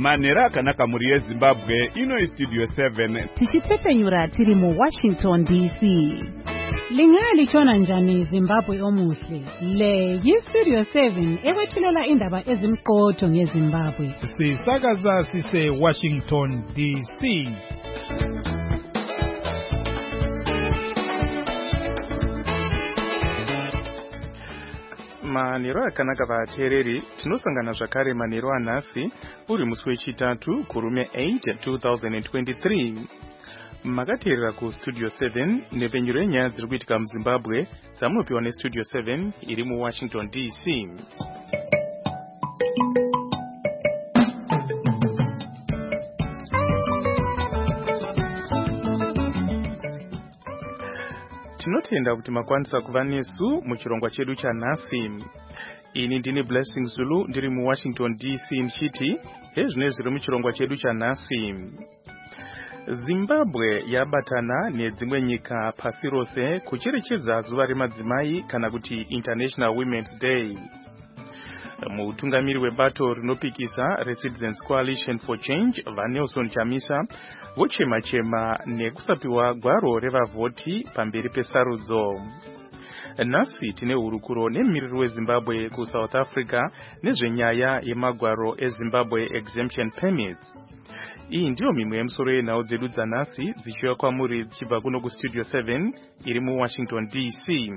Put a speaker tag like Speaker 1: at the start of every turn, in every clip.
Speaker 1: manhero akanaka muri yeZimbabwe. Ino Studio 7
Speaker 2: tichitsepenyura tiri mu Washington DC. Lingalichona njani Zimbabwe omuhle? Le yiStudio 7 ekwethulela indaba ezimqotho ngeZimbabwe.
Speaker 3: Sisakaza sise Washington DC.
Speaker 4: Manhero akanaka vateereri, tinosangana zvakare manhero anhasi uri musi wechitatu kurume 8 2023. Makateerera kuStudio 7 nepenyuro yenyaya dziri kuitika muZimbabwe dzamunopiwa neStudio 7 iri muWashington DC. Tinotenda kuti makwanisa kuva nesu muchirongwa chedu chanhasi. Ini ndini Blessing Zulu ndiri muWashington DC ndichiti hezvine zviri muchirongwa chedu chanhasi. Zimbabwe yabatana nedzimwe nyika pasi rose kucherechedza zuva remadzimai kana kuti International Women's Day. Mutungamiri webato rinopikisa reCitizens Coalition for Change vaNelson Chamisa vochema-chema nekusapiwa gwaro revavhoti pamberi pesarudzo. Nhasi tine hurukuro nemumiriri weZimbabwe kuSouth Africa nezvenyaya yemagwaro eZimbabwe Exemption Permits. Iyi ndiyo mimwe yemusoro yenhau dzedu dzanhasi dzichiuya kwamuri dzichibva kuno kuStudio 7 iri muWashington DC.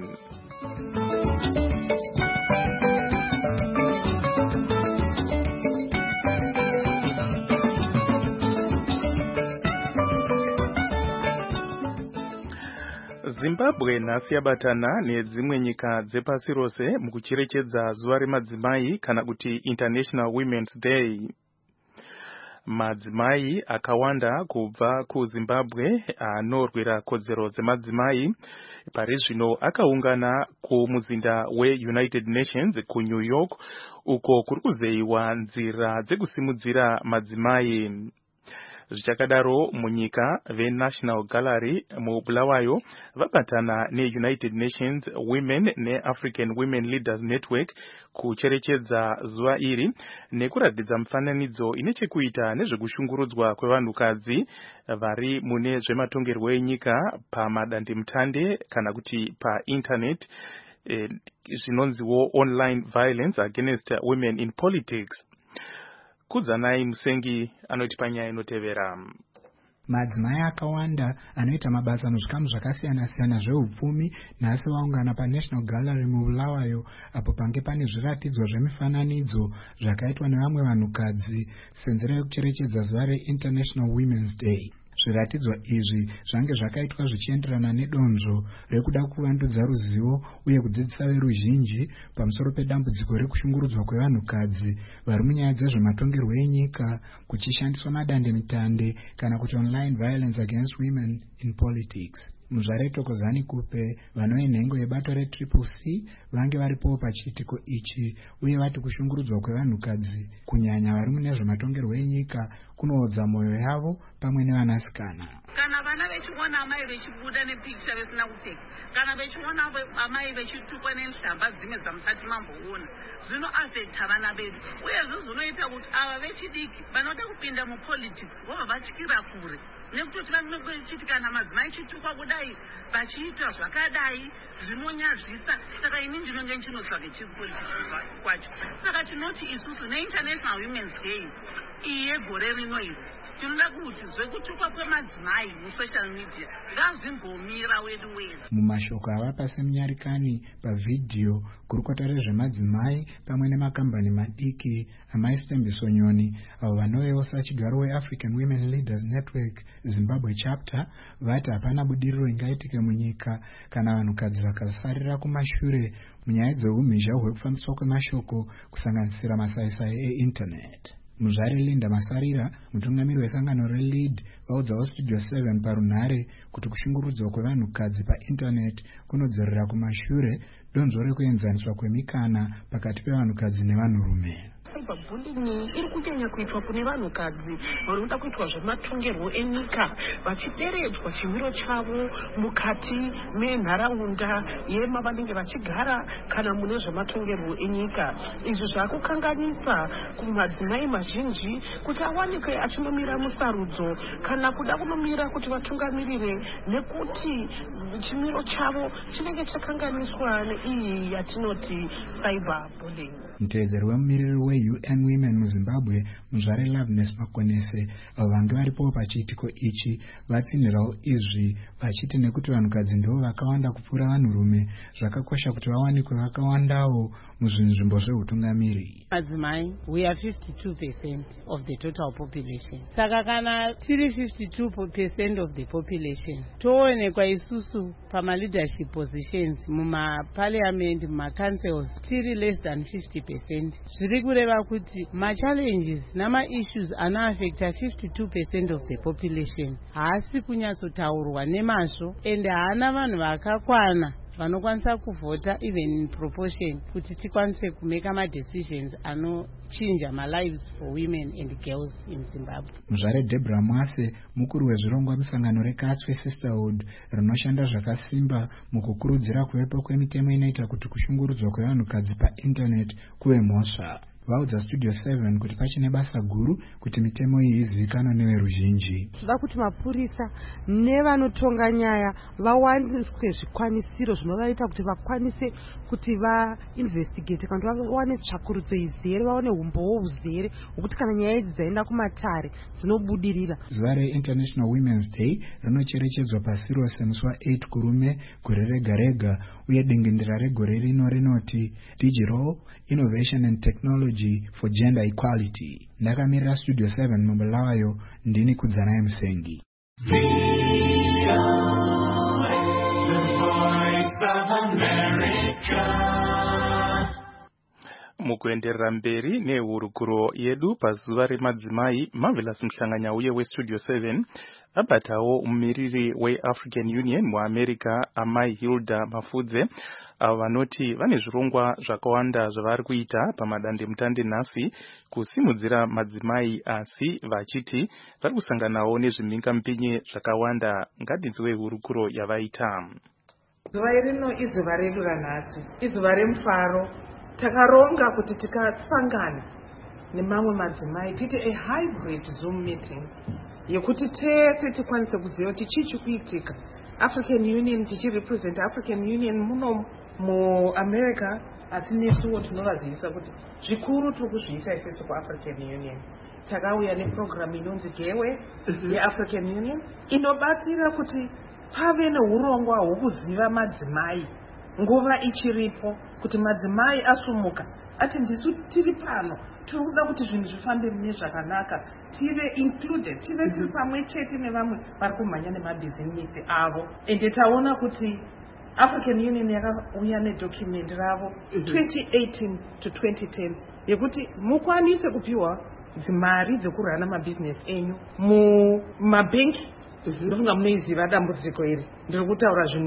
Speaker 4: Zimbabwe nhasi yabatana nedzimwe nyika dzepasi rose mukucherechedza zuva remadzimai kana kuti International Women's Day. Madzimai akawanda kubva kuZimbabwe anorwira kodzero dzemadzimai pari zvino akaungana kumuzinda weUnited Nations kuNew York uko kuri kuzeyiwa nzira dzekusimudzira madzimai. Zvichakadaro munyika veNational Gallery muBulawayo vabatana neUnited Nations Women neAfrican Women Leaders Network kucherechedza zuva iri nekuratidza mufananidzo ine chekuita nezvekushungurudzwa kwevanhukadzi vari mune zvematongerwo enyika pamadandemutande kana kuti painternet, zvinonziwo online violence against women in politics. Kudzanai Musengi anoti panyaya inotevera.
Speaker 5: Madzimai akawanda anoita mabasa muzvikamu zvakasiyana-siyana zveupfumi nhasi vaungana paNational Gallery muBulawayo apo pange pane zviratidzo zvemifananidzo zvakaitwa nevamwe vanhukadzi senzira yekucherechedza zuva reInternational Women's Day. Zviratidzo izvi zvange zvakaitwa zvichienderana nedonzvo rekuda kuvandudza ruzivo uye kudzidzisa veruzhinji pamusoro pedambudziko rekushungurudzwa kwevanhukadzi vari munyaya dzezvematongerwo enyika kuchishandiswa madandemutande kana kuti online violence against women in politics. Muzvare Tokozani Kupe vanove nhengo yebato reCCC vange varipowo pachiitiko ichi uye vati kushungurudzwa kwevanhukadzi kunyanya vari mune zvematongerwo enyika kunoodza mwoyo yavo pamwe nevanasikana.
Speaker 6: Kana vana vechiona amai vechibuda nepikicha vesina kupfeka, kana vechiona amai vechitukwa nenhlamba dzimwe dzamusati mamboona, zvino afekta vana vedu. Uyezvo zvinoita kuti ava vechidiki vanoda kupinda mupolitics vobva vatyira kure. Nekuti vanongechiti kana madzimai chitukwa kudai vachiita zvakadai zvinonyadzisa. Saka ini ndinonge ndinotsvaga chipolitics kwacho. Saka tinoti isusu neInternational Women's Day iyi yegore rino iri tinoda kuti zvekutukwa kwemadzimai musocial media ngazvimbomira wedu.
Speaker 5: Mumashoko avapa semunyarikani pavhidhiyo gurukota rezvemadzimai pamwe nemakambani madiki amaistembiso nyoni avo vanovewo sachigaro weAfrican Women Leaders Network Zimbabwe chapter vati hapana budiriro ingaitike munyika kana vanhukadzi vakasarira kumashure munyaya dzeumhizha hwekufambiswa kwemashoko kusanganisira masaisai einternet. Muzvare Linda Masarira, mutungamiri wesangano reLead, vaudzawo Studio 7 parunhare kuti kushungurudzwa kwevanhukadzi painternet kunodzorera kumashure donzvo rekuenzaniswa kwemikana pakati pevanhukadzi nevanhurume.
Speaker 7: Cyberbullying iri kunyanya kuitwa kune vanhukadzi vanoda kuitwa zvematongerwo enyika vachideredzwa chimiro chavo mukati menharaunda yemavanenge vachigara kana mune zvematongerwo enyika. Izvi zvakukanganisa kumadzimai mazhinji kuti awanikwe achinomira musarudzo kana kuda kunomira kuti vatungamirire nekuti chimiro chavo chinenge chakanganiswa neiyi yatinoti cyberbullying.
Speaker 5: Mutevedzeri wemumiriri we-UN Women muZimbabwe, muzvare Loveness Makonese, vange varipo pachiitiko ichi vatsinhirawo izvi vachiti nekuti vanhukadzi ndivo vakawanda kupfuura vanhurume, zvakakosha kuti vawanikwe vakawandawo muzvinzvimbo zveutungamiri.
Speaker 8: Madzimai, we are 52% of the total population. Saka kana tiri 52% of the population, toonekwa isusu pama-leadership positions muma-parliament, muma-councils, tiri less than 50%. Zviri kureva kuti ma-challenges nama-issues anoaffecta 52% of the population haasi kunyatsotaurwa nemazvo, ende haana vanhu vakakwana vanokwanisa kuvhota even in proportion kuti tikwanise kumeka ma-decisions anochinja ma-lives for women and girls in Zimbabwe.
Speaker 5: Muzvare Deborah Mwase, mukuru wezvirongwa musangano reKatswe Sisterhood rinoshanda zvakasimba mukukurudzira kuvepo kwemitemo inoita kuti kushungurudzwa kwevanhukadzi painternet kuve mhosva. Vaudza Studio 7 kuti pachine basa guru kuti mitemo iyi izivikanwe neveruzhinji.
Speaker 9: Tinoda kuti mapurisa nevanotonga nyaya vawaniswe zvikwanisiro zvinovaita kuti vakwanise kuti vainvestigate kana vawane tsvakurudzo izere, vaone umbowo uzere hwekuti kana nyaya idzi dzaenda kumatare dzinobudirira.
Speaker 5: Zuva reInternational Women's Day rinocherechedzwa pasi rose musi wa8 kurume gore rega rega, uye dingindira regore rino rinoti Digital Innovation and Technology for Gender Equality. Ndakamirira Studio 7 mubulawayo, ndini Kudzanaye Musengi.
Speaker 4: Mukuenderera mberi nehurukuro yedu pazuva remadzimai, Marvelous Mhlanganyauye weStudio 7 abatawo mumiriri weAfrican Union muAmerica, amai Hilda Mafudze, avo vanoti vane zvirongwa zvakawanda zvavari kuita pamadandemutande nhasi kusimudzira madzimai, asi vachiti vari kusanganawo nezvimhingamupinyi zvakawanda. Ngadinzwe hurukuro yavaita.
Speaker 10: Zuva rino izuva redu ranhasi, izuva remufaro. Takaronga kuti tikasangana nemamwe madzimai tite a hybrid Zoom meeting yekuti tese tikwanise kuziva kuti chichi kuitika. African Union tichirepresent African Union muno muAmerica, asi nesuwo tinovazivisa kuti zvikuru tiri kuzviita isusu kuAfrican Union. Takauya neprogram inonzi Gewe yeAfrican Union inobatsira kuti pave neurongwa hwokuziva madzimai nguva ichiripo, kuti madzimai asumuka ati ndisu tiri pano, tiri kuda kuti zvinhu zvifambe mune zvakanaka, tive included, tive tiri pamwe chete nevamwe vari kumhanya nemabhizinisi avo. Ende taona kuti African Union yakauya nedocument ravo 2018 to 2010 yekuti mukwanise kupiwa dzimari dzekurana mabhizinesi enyu mumabhenki. Ndofunga munoiziva dambudziko iri. Ndiri kutaura zvinhu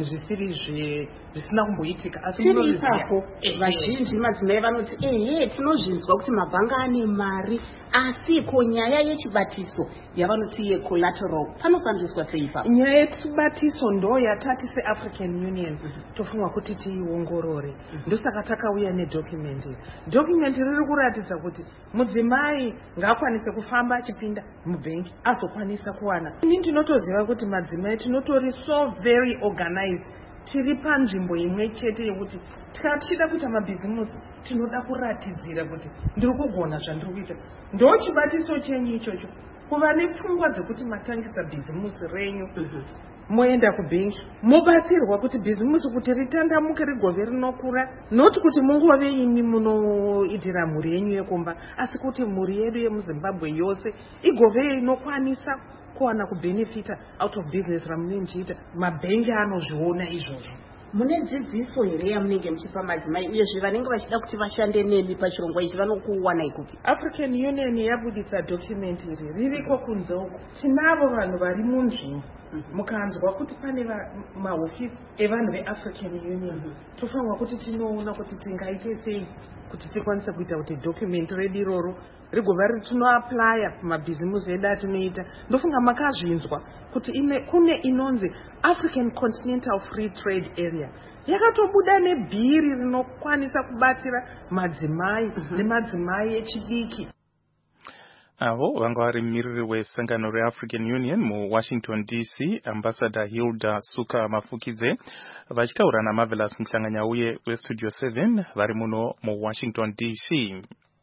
Speaker 10: zvisina kumboitika, asi
Speaker 8: munoziva. Vazhinji madzimai vanoti tinozvinzwa kuti mabhanga ane mari, asi ko nyaya yechibatiso yavanoti ye-collateral panofambiswa sei papo?
Speaker 10: Nyaya yechibatiso ndo yatati seAfrican Union tofunga kuti tiiongorore. Ndosaka takauya nedocument. Document riri kuratidza kuti mudzimai ngaakwanise kufamba achipinda mubhenki azokwanisa kuwana. Ini ndinotoziva kuti madzimai tinotori so very organized, tiri panzvimbo imwe chete yekuti tichida kuita mabhizimusi tinoda kuratidzira kuti ndiri kugona zvandiri kuita. Ndo chibatiso chenyu ichocho, kuva nepfungwa dzekuti matangisa bhizimusi renyu moenda kubhenki mobatsirwa kuti bhizimusi kuti ritandamuke rigove rinokura, noti kuti mungove imi munoitira mhuri yenyu yekumba, asi kuti mhuri yedu yemuZimbabwe yose igove inokwanisa kuwana kubenefita out of business ramunenchiita. Mabhengi anozviona izvozvo.
Speaker 11: mune dzidziso here yamunenge muchipa madzimai uyezve vanenge vachida kuti vashande nemi pachirongwa ichi vanokuwanai kupi?
Speaker 10: African Union yabudisa document iri ririko kunze uko. Tinavo vanhu vari munzvimbo. Mukanzwa kuti pane mahofisi evanhu veAfrican Union, tofanirwa kuti tinoona kuti tingaite sei kuti tikwanise kuita kuti document redu iroro rigova tinoaplya kumabhizimusi edu atinoita. Ndofunga makazvinzwa kuti kune inonzi African Continental Free Trade Area yakatobuda nebhiri rinokwanisa kubatsira madzimai nemadzimai echidiki.
Speaker 4: Avo vanga vari mumiriri wesangano reAfrican Union muWashington DC, Ambassador Hilda Suka Mafukidze vachitaura naMarvelous Mhlanganya uye weStudio 7 vari muno muWashington DC.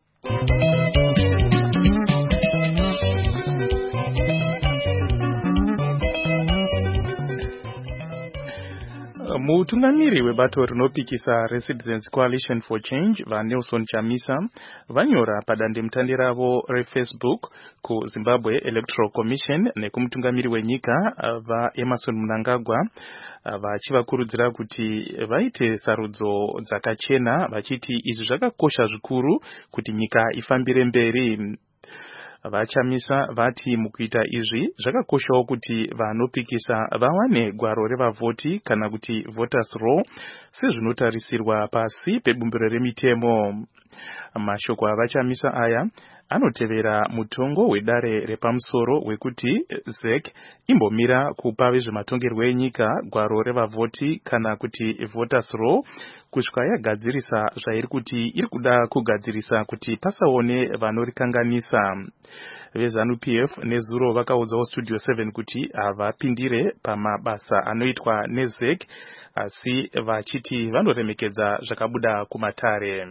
Speaker 4: Mutungamiri webato rinopikisa reCitizens Coalition for Change vaNelson Chamisa vanyora padandemutande ravo reFacebook kuZimbabwe Electoral Commission nekumutungamiri wenyika vaEmerson Mnangagwa vachivakurudzira kuti vaite sarudzo dzakachena vachiti izvi zvakakosha zvikuru kuti nyika ifambire mberi. Vachamisa vati mukuita izvi zvakakoshawo kuti vanopikisa vawane gwaro revavhoti kana kuti voters roll sezvinotarisirwa pasi pebumbiro remitemo. Mashoko avachamisa aya anotevera mutongo wedare repamusoro wekuti ZEC imbomira kupa vezvematongerwo enyika gwaro revavhoti kana kuti voters roll kusvika yagadzirisa zvairi kuti iri kuda kugadzirisa kuti pasaone vanorikanganisa. VeZANU-PF nezuro vakaudzawo Studio 7 kuti havapindire pamabasa anoitwa neZEC asi vachiti vanoremekedza zvakabuda kumatare.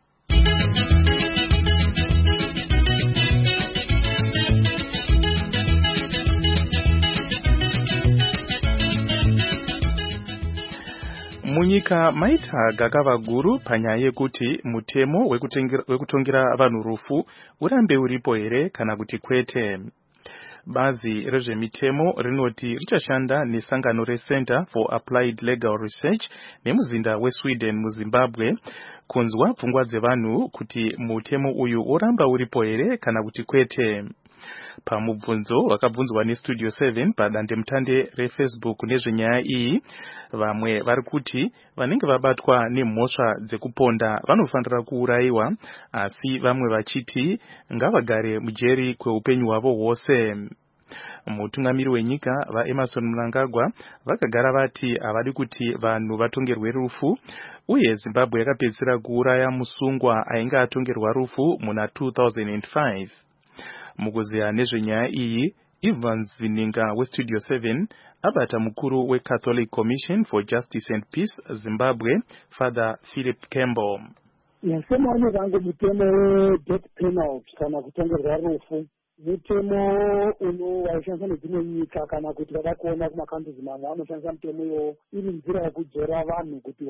Speaker 4: Munyika maita gakava guru panyaya yekuti mutemo wekutongera vanhu rufu urambe uripo here kana kuti kwete. Bazi rezvemitemo rinoti richashanda nesangano reCenter for Applied Legal Research nemuzinda weSweden muZimbabwe kunzwa pfungwa dzevanhu kuti mutemo uyu uramba uripo here kana kuti kwete. Pamubvunzo wakabvunzwa neStudio 7 padandemutande reFacebook nezvenyaya iyi, vamwe vari kuti vanenge vabatwa nemhosva dzekuponda vanofanira kuurayiwa, asi vamwe vachiti ngavagare mujeri kweupenyu hwavo hwose. Mutungamiri wenyika vaEmerson Mnangagwa vakagara vati havadi kuti vanhu vatongerwe rufu, uye Zimbabwe yakapedzisira kuuraya musungwa ainge atongerwa rufu muna 2005. Mukuziya nezvenyaya iyi, Ivan Zininga weStudio 7 abata mukuru weCatholic Commission for Justice and Peace Zimbabwe, Father Philip Campbell.
Speaker 12: Semaone vangu mutemo we-death penalty kana kutongerwa rufu mutemo waishandiswa nedzimwe nyika kana kuti vada kuona kumakandizi mamwe vanoshandisa mutemo iwo iri nzira yekudzora vanhu kuti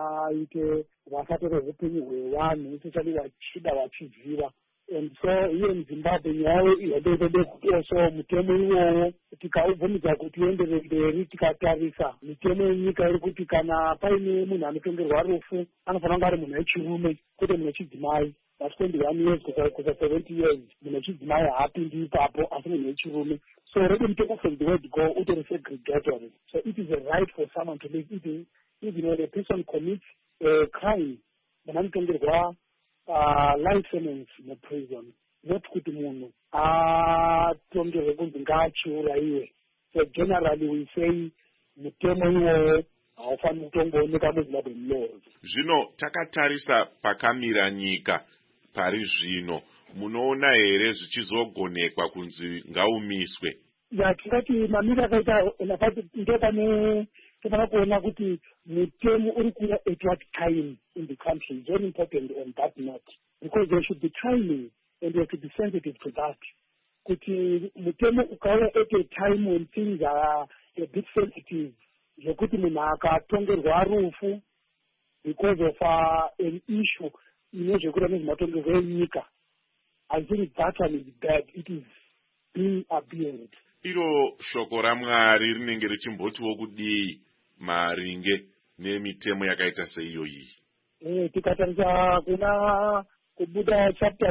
Speaker 12: vasatore upenyu hwevanhu especially vachida vachiziva. And so here in Zimbabwe nyayo ihedede kutoso mutemo iwowo tikaubvumidza kuti uenderere mberi tikatarisa mitemo yenyika iri kuti kana paine munhu anotongerwa rufu anofanira kunge ari munhu wechirume kwete munhu wechidzimai. That's 21 years kusa 70 years munhu wechidzimai haapindi ipapo asi munhu wechirume. So already mutemo from the word go utori segregatory. So it is a right for someone to live even when a person commits a crime munhu anotongerwa life sentence in a prison, not kuti munhu atongerwe kunzi ngaachiurayiwe. So generally we say mutemo iwowo haufaniri kutongooneka muZimbabwe laws.
Speaker 1: Zvino takatarisa pakamira nyika pari zvino, munoona here zvichizogonekwa kunzi ngaumiswe?
Speaker 12: Tingati mamira akaita napati ndopane tinofanira kuona kuti mutemo uri kuuya at what time in the country is very important on that note, because there should be timing and we have to be sensitive to that. Kuti mutemo ukauya at a time when things are a bit sensitive, zvekuti munhu akatongerwa rufu because of an issue inezvekuita nezvematongerwo enyika, I think that one is bad. It is being abused.
Speaker 1: Iro shoko raMwari rinenge richimbotiwo kudii maringe nemitemo yakaita seiyoyi.
Speaker 12: Tikatarisa kuna kubuda chapter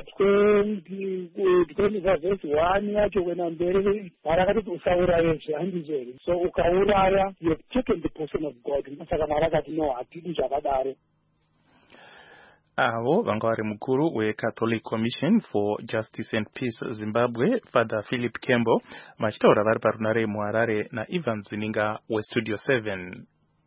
Speaker 12: 20 verse 1 yacho kwena mberi parakati usauraye handizveri, so ukauraya you have taken the person of God. Saka marakati no hatidi zvakadaro.
Speaker 4: Avo vanga vari mukuru weCatholic Commission for Justice and Peace Zimbabwe, Father Philip Kembo, vachitaura vari parunare muHarare naIvan Zininga weStudio 7.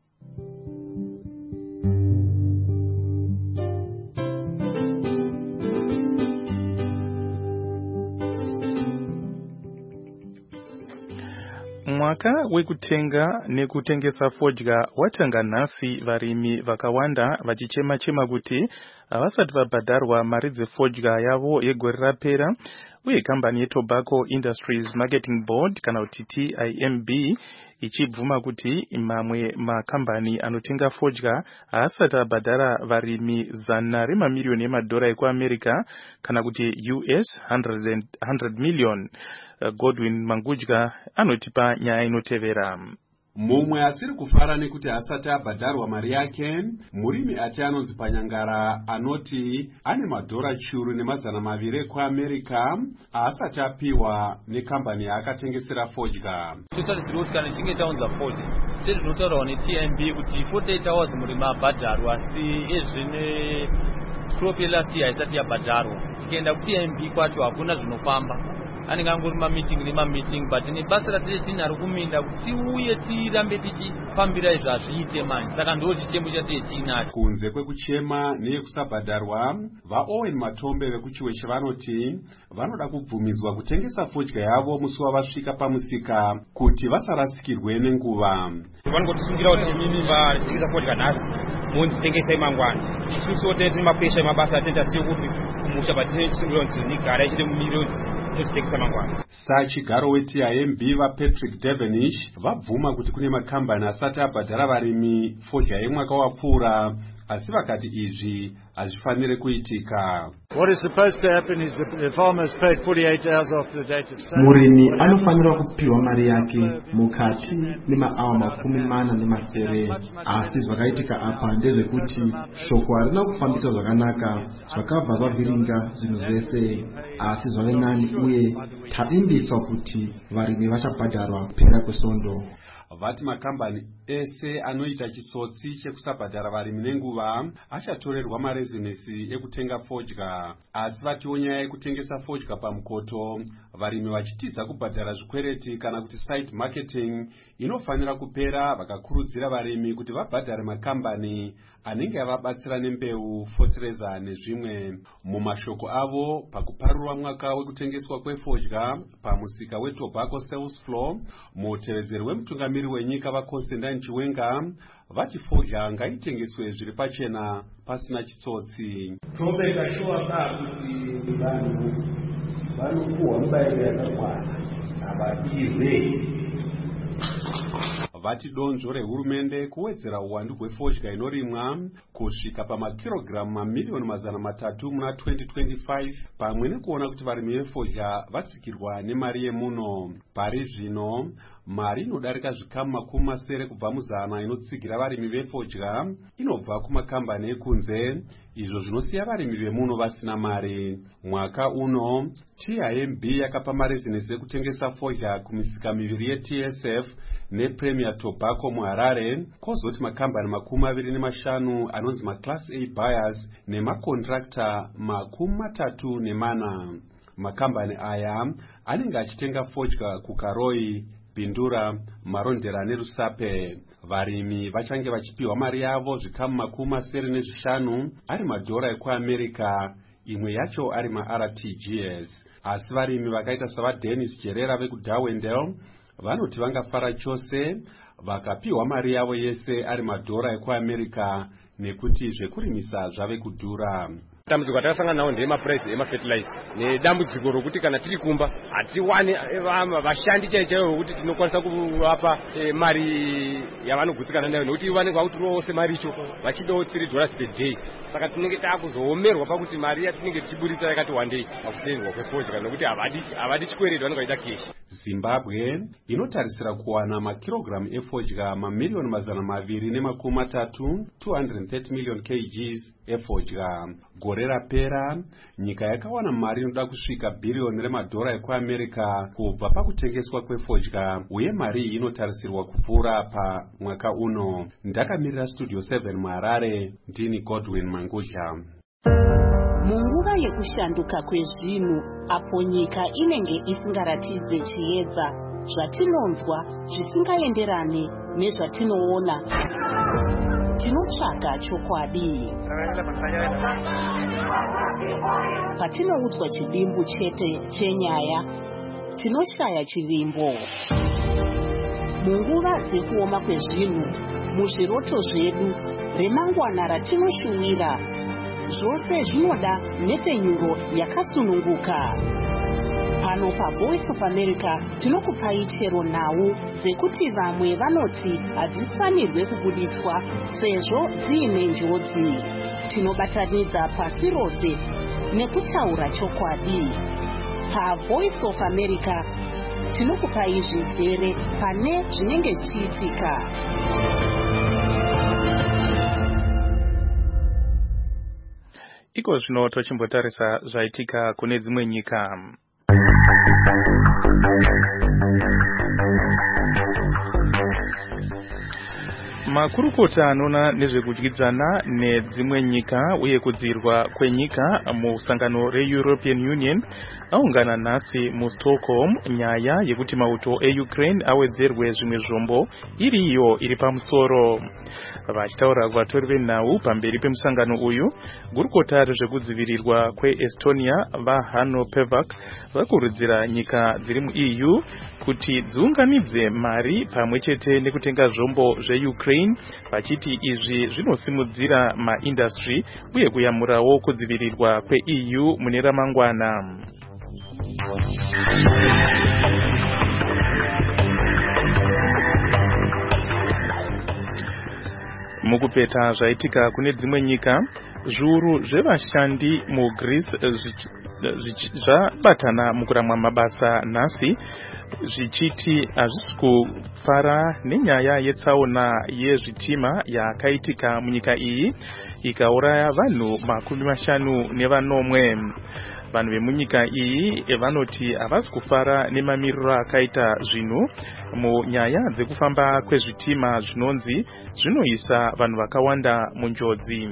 Speaker 4: Mwaka wekutenga nekutengesa fodya watanga nhasi, varimi vakawanda vachichema kuti havasati vabhadharwa mari dzefodya yavo yegore rapera, uye kambani yeTobacco Industries Marketing Board kana kuti TIMB ichibvuma kuti mamwe makambani anotenga fodya haasati abhadhara varimi $100 mamiliyoni ekuAmerica kana kuti US 100 million. Godwin Mangudya anotipa nyaya inotevera.
Speaker 13: Mumwe asiri kufara nekuti asati abhadharwa mari yake, murimi ati anonzi Panyangara anoti ane madhora churu ne200 ekuAmerica asati apiwa nekambani yaakatengesera fodya.
Speaker 14: Totalizira kuti kana chinge chaunza fodya seri zvinotaurawo neTMB kuti 48 hours murimi abhadharwa, asi ezvine crop last year haisati yabhadharwa. Tikaenda kuTMB kwacho hakuna zvinofamba, anenge angori mameeting but nebasa ratete tinaro kuminda kuti uye tirambe tichifambira izvo hazviite manje. Saka ndo chichemo chatete tinacho.
Speaker 13: Kunze kwekuchema neyekusabhadharwa, vaOwen Matombe vekuchiweche vanoti vanoda kubvumidzwa kutengesa fodya yavo musi wavasvika pamusika kuti vasarasikirwe nenguva.
Speaker 15: Vanotisungira kuti mimi vatengesa fodya nhasi monditengesai mangwana. Isusu tese mapesha mabasa atenda siyo kuti kumusha patisungira kuti nigara ichide mumiliyoni.
Speaker 13: Sachigaro weTIMB vaPatrick Devenish vabvuma kuti kune makambani asati abhadhara varimi fodya yemwaka wapfuura, asi vakati izvi hazvifanire kuitika.
Speaker 16: What is supposed to happen is the farmer is paid 48 hours after the date of sale.
Speaker 17: Murimi anofanira kupiwa mari yake mukati nemaawa 40 asi zvakaitika apa ndezvekuti shoko harina kufambisa zvakanaka, zvakabva zvavhiringa zvinhu zvese, asi zvave nani uye tavimbiswa kuti varimi vachabhadharwa kupera kwesvondo.
Speaker 13: Vati makambani ese anoita chitsotsi chekusabhadhara varimi nenguva achatorerwa marezinesi ekutenga fodya, asi vatiwo nyaya yekutengesa fodya pamukoto, varimi vachitiza kubhadhara zvikwereti kana kuti side marketing inofanira kupera, vakakurudzira varimi kuti vabhadhare makambani anenge avabatsira nembeu, fertilizer nezvimwe. Mumashoko avo pakuparura mwaka wekutengeswa kwefodya pamusika weTobacco Sales Floor, mutevedzeri wemutungamiri wenyika vaConstantine Chiwenga vati fodya ngaitengeswe zviri pachena pasina chitsotsi.
Speaker 18: Tobeka shuwa kuti vanhu vanopuwa mubayiro yakakwana abadire.
Speaker 13: Vati donzvo rehurumende kuwedzera uwandu hwefodya inorimwa kusvika pamakirogiramu mamiliyoni 300 muna 2025, pamwe nekuona kuti varimi vefodya vatsikirwa nemari yemuno. Pari zvino mari inodarika zvikamu 70 kubva mu100 inotsigira varimi vefodya inobva kumakambani ekunze, izvo zvinosiya varimi vemuno vasina mari. Mwaka uno TIMB yakapa marezinesi ekutengesa fodya kumisika miviri yeTSF nePremier Tobacco muHarare, kozoti makambani 25 anonzi maClass A buyers nemakontrakta 34. Makambani aya anenge achitenga fodya kuKaroi, Bindura, Marondera neRusape. Varimi vachange vachipiwa mari yavo zvikamu 75 ari madhora ekuAmerica, imwe yacho ari maRTGS. Asi varimi vakaita savaDennis Jerera vekuDarwendale vanoti vangafara chose vakapiwa mari yavo yese ari madhora ekuAmerica, nekuti zvekurimisa zvave kudhura.
Speaker 19: dambudziko ratakasangana nawo nderemapuraizi emafertilizer nedambudziko rokuti kana tiri kumba hatiwani vashandi chaichaivo vokuti tinokwanisa kuvapa mari yavanogutsikana nayo nokuti vanenge vakutiriwa wose mari icho vachidawo $3 per day. Saka tinenge taakuzoomerwa pakuti mari yatinenge tichiburitsa yakati wandei pakutenderwa kwefodya nokuti havadi chikwereti vanenge vaida keshi.
Speaker 13: Zimbabwe inotarisira kuwana makirogiramu efodya mamiliyoni 230 230 million kgs efodya. Gore rapera nyika yakawana mari inoda kusvika $1 billion ekuAmerica kubva pakutengeswa kwefodya, uye mari iyi inotarisirwa kupfuura pamwaka uno. Ndakamirira Studio 7 muHarare, ndini Godwin Mangudla.
Speaker 11: Munguva yekushanduka kwezvinhu, apo nyika inenge isingaratidze chiedza, zvatinonzwa zvisingaenderane nezvatinoona, tinotsvaga chokwadi. Patinoudzwa chidimbu chete chenyaya, tinoshaya chivimbo. Munguva dzekuoma kwezvinhu, muzviroto zvedu, remangwana ratinoshuwira, zvose zvinoda nhepfenyuro yakasununguka. Pano paVoice of America tinokupai chero nhau dzekuti vamwe vanoti hadzifanirwe kubuditswa sezvo dziine njodzi. Tinobatanidza pasi rose nekutaura chokwadi. PaVoice of America tinokupai zvizere pane zvinenge zvichiitika.
Speaker 4: Iko zvino tochimbotarisa zvaitika kune dzimwe nyika. Makurukota anoona nezvekudyidzana nedzimwe nyika uye kudzirwa kwenyika musangano reEuropean Union aungana nhasi muStockholm nyaya yekuti mauto eUkraine awedzerwe zvimwe zvombo iriyo iri pamusoro. Vachitaura kuvatori venhau pamberi pemusangano uyu, gurukota rezvekudzivirirwa kweEstonia vaHanno Pevak vakurudzira nyika dziri muEU kuti dziunganidze mari pamwe chete nekutenga zvombo zveUkraine, vachiti izvi zvinosimudzira maindastry uye kuyamurawo kudzivirirwa kweEU mune ramangwana. Mukupeta zvaitika kune dzimwe nyika, zviuru zvevashandi muGreece zvabatana mukuramwa mabasa nhasi, zvichiti hazvisi kufara nenyaya yetsaona yezvitima yakaitika munyika iyi ikauraya vanhu 50. Vanhu vemunyika iyi vanoti havasi kufara nemamiriro akaita zvinhu munyaya dzekufamba kwezvitima zvinonzi zvinoisa vanhu vakawanda munjodzi.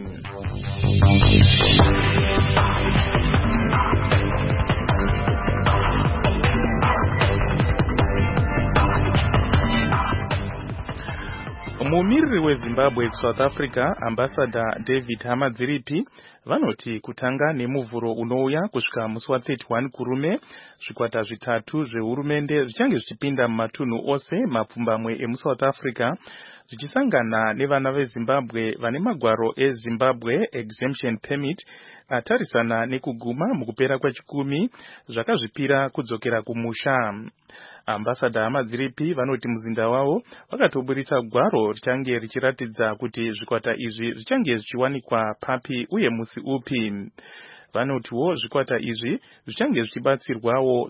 Speaker 4: Mumiriri weZimbabwe kuSouth Africa, Ambassador David Hamadziripi, vanoti kutanga nemuvhuro unouya kusvika musi wa31 kurume, zvikwata zvitatu zvehurumende zvichange zvichipinda mumatunhu ose mapfumbamwe emuSouth Africa, zvichisangana nevana veZimbabwe vane magwaro eZimbabwe Exemption Permit atarisana nekuguma mukupera kwechikumi zvakazvipira kudzokera kumusha. Ambassador Hamadziripi vanoti muzinda wavo vakatoburitsa gwaro richange richiratidza kuti zvikwata izvi zvichange zvichiwanikwa papi uye musi upi. Vanotiwo zvikwata izvi zvichange zvichibatsirawo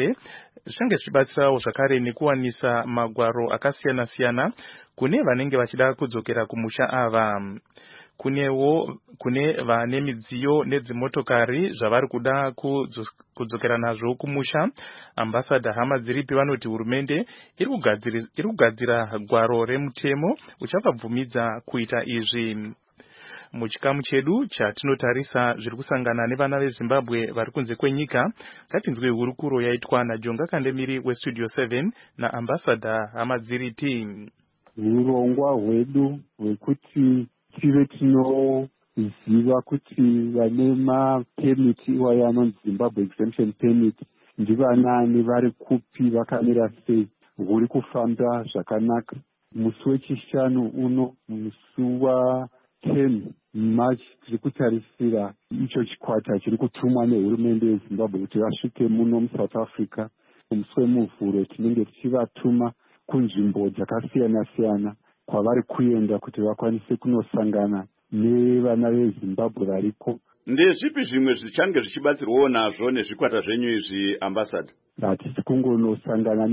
Speaker 4: zvakare nekuwanisa magwaro akasiyana siyana kune vanenge vachida kudzokera kumusha ava. Kune vane midziyo nedzimotokari zvavari kuda kudzokera nazvo kumusha, Ambassador Hamadziripi vanoti hurumende iri kugadzira gwaro remutemo uchavabvumidza kuita izvi. Muchikamu chedu chatinotarisa zviri kusangana nevana veZimbabwe vari kunze kwenyika, ngatinzwe hurukuro yaitwa naJonga Kandemiri weStudio 7 naAmbassador Hamadziripi.
Speaker 20: Urongwa hwedu hwekuti tive tinoziva kuti vane mapemiti iwayo anonzi Zimbabwe Exemption Permit ndivanani, vari kupi, vakamira sei, huri kufamba zvakanaka. Musi wechishanu uno, musi wa10 March tiri kutarisira icho chikwata chiri kutumwa nehurumende yeZimbabwe kuti vasvike muno muSouth Africa musi wemuvhuro. Tinenge tichivatuma kunzvimbo dzakasiyana-siyana kwavari kuenda kuti vakwanise kunosangana nevana veZimbabwe variko.
Speaker 1: Ndezvipi zvimwe zvichange zvichibatsirwawo nazvo nezvikwata zvenyu izvi, ambassador?
Speaker 20: Hatisi kungonosangana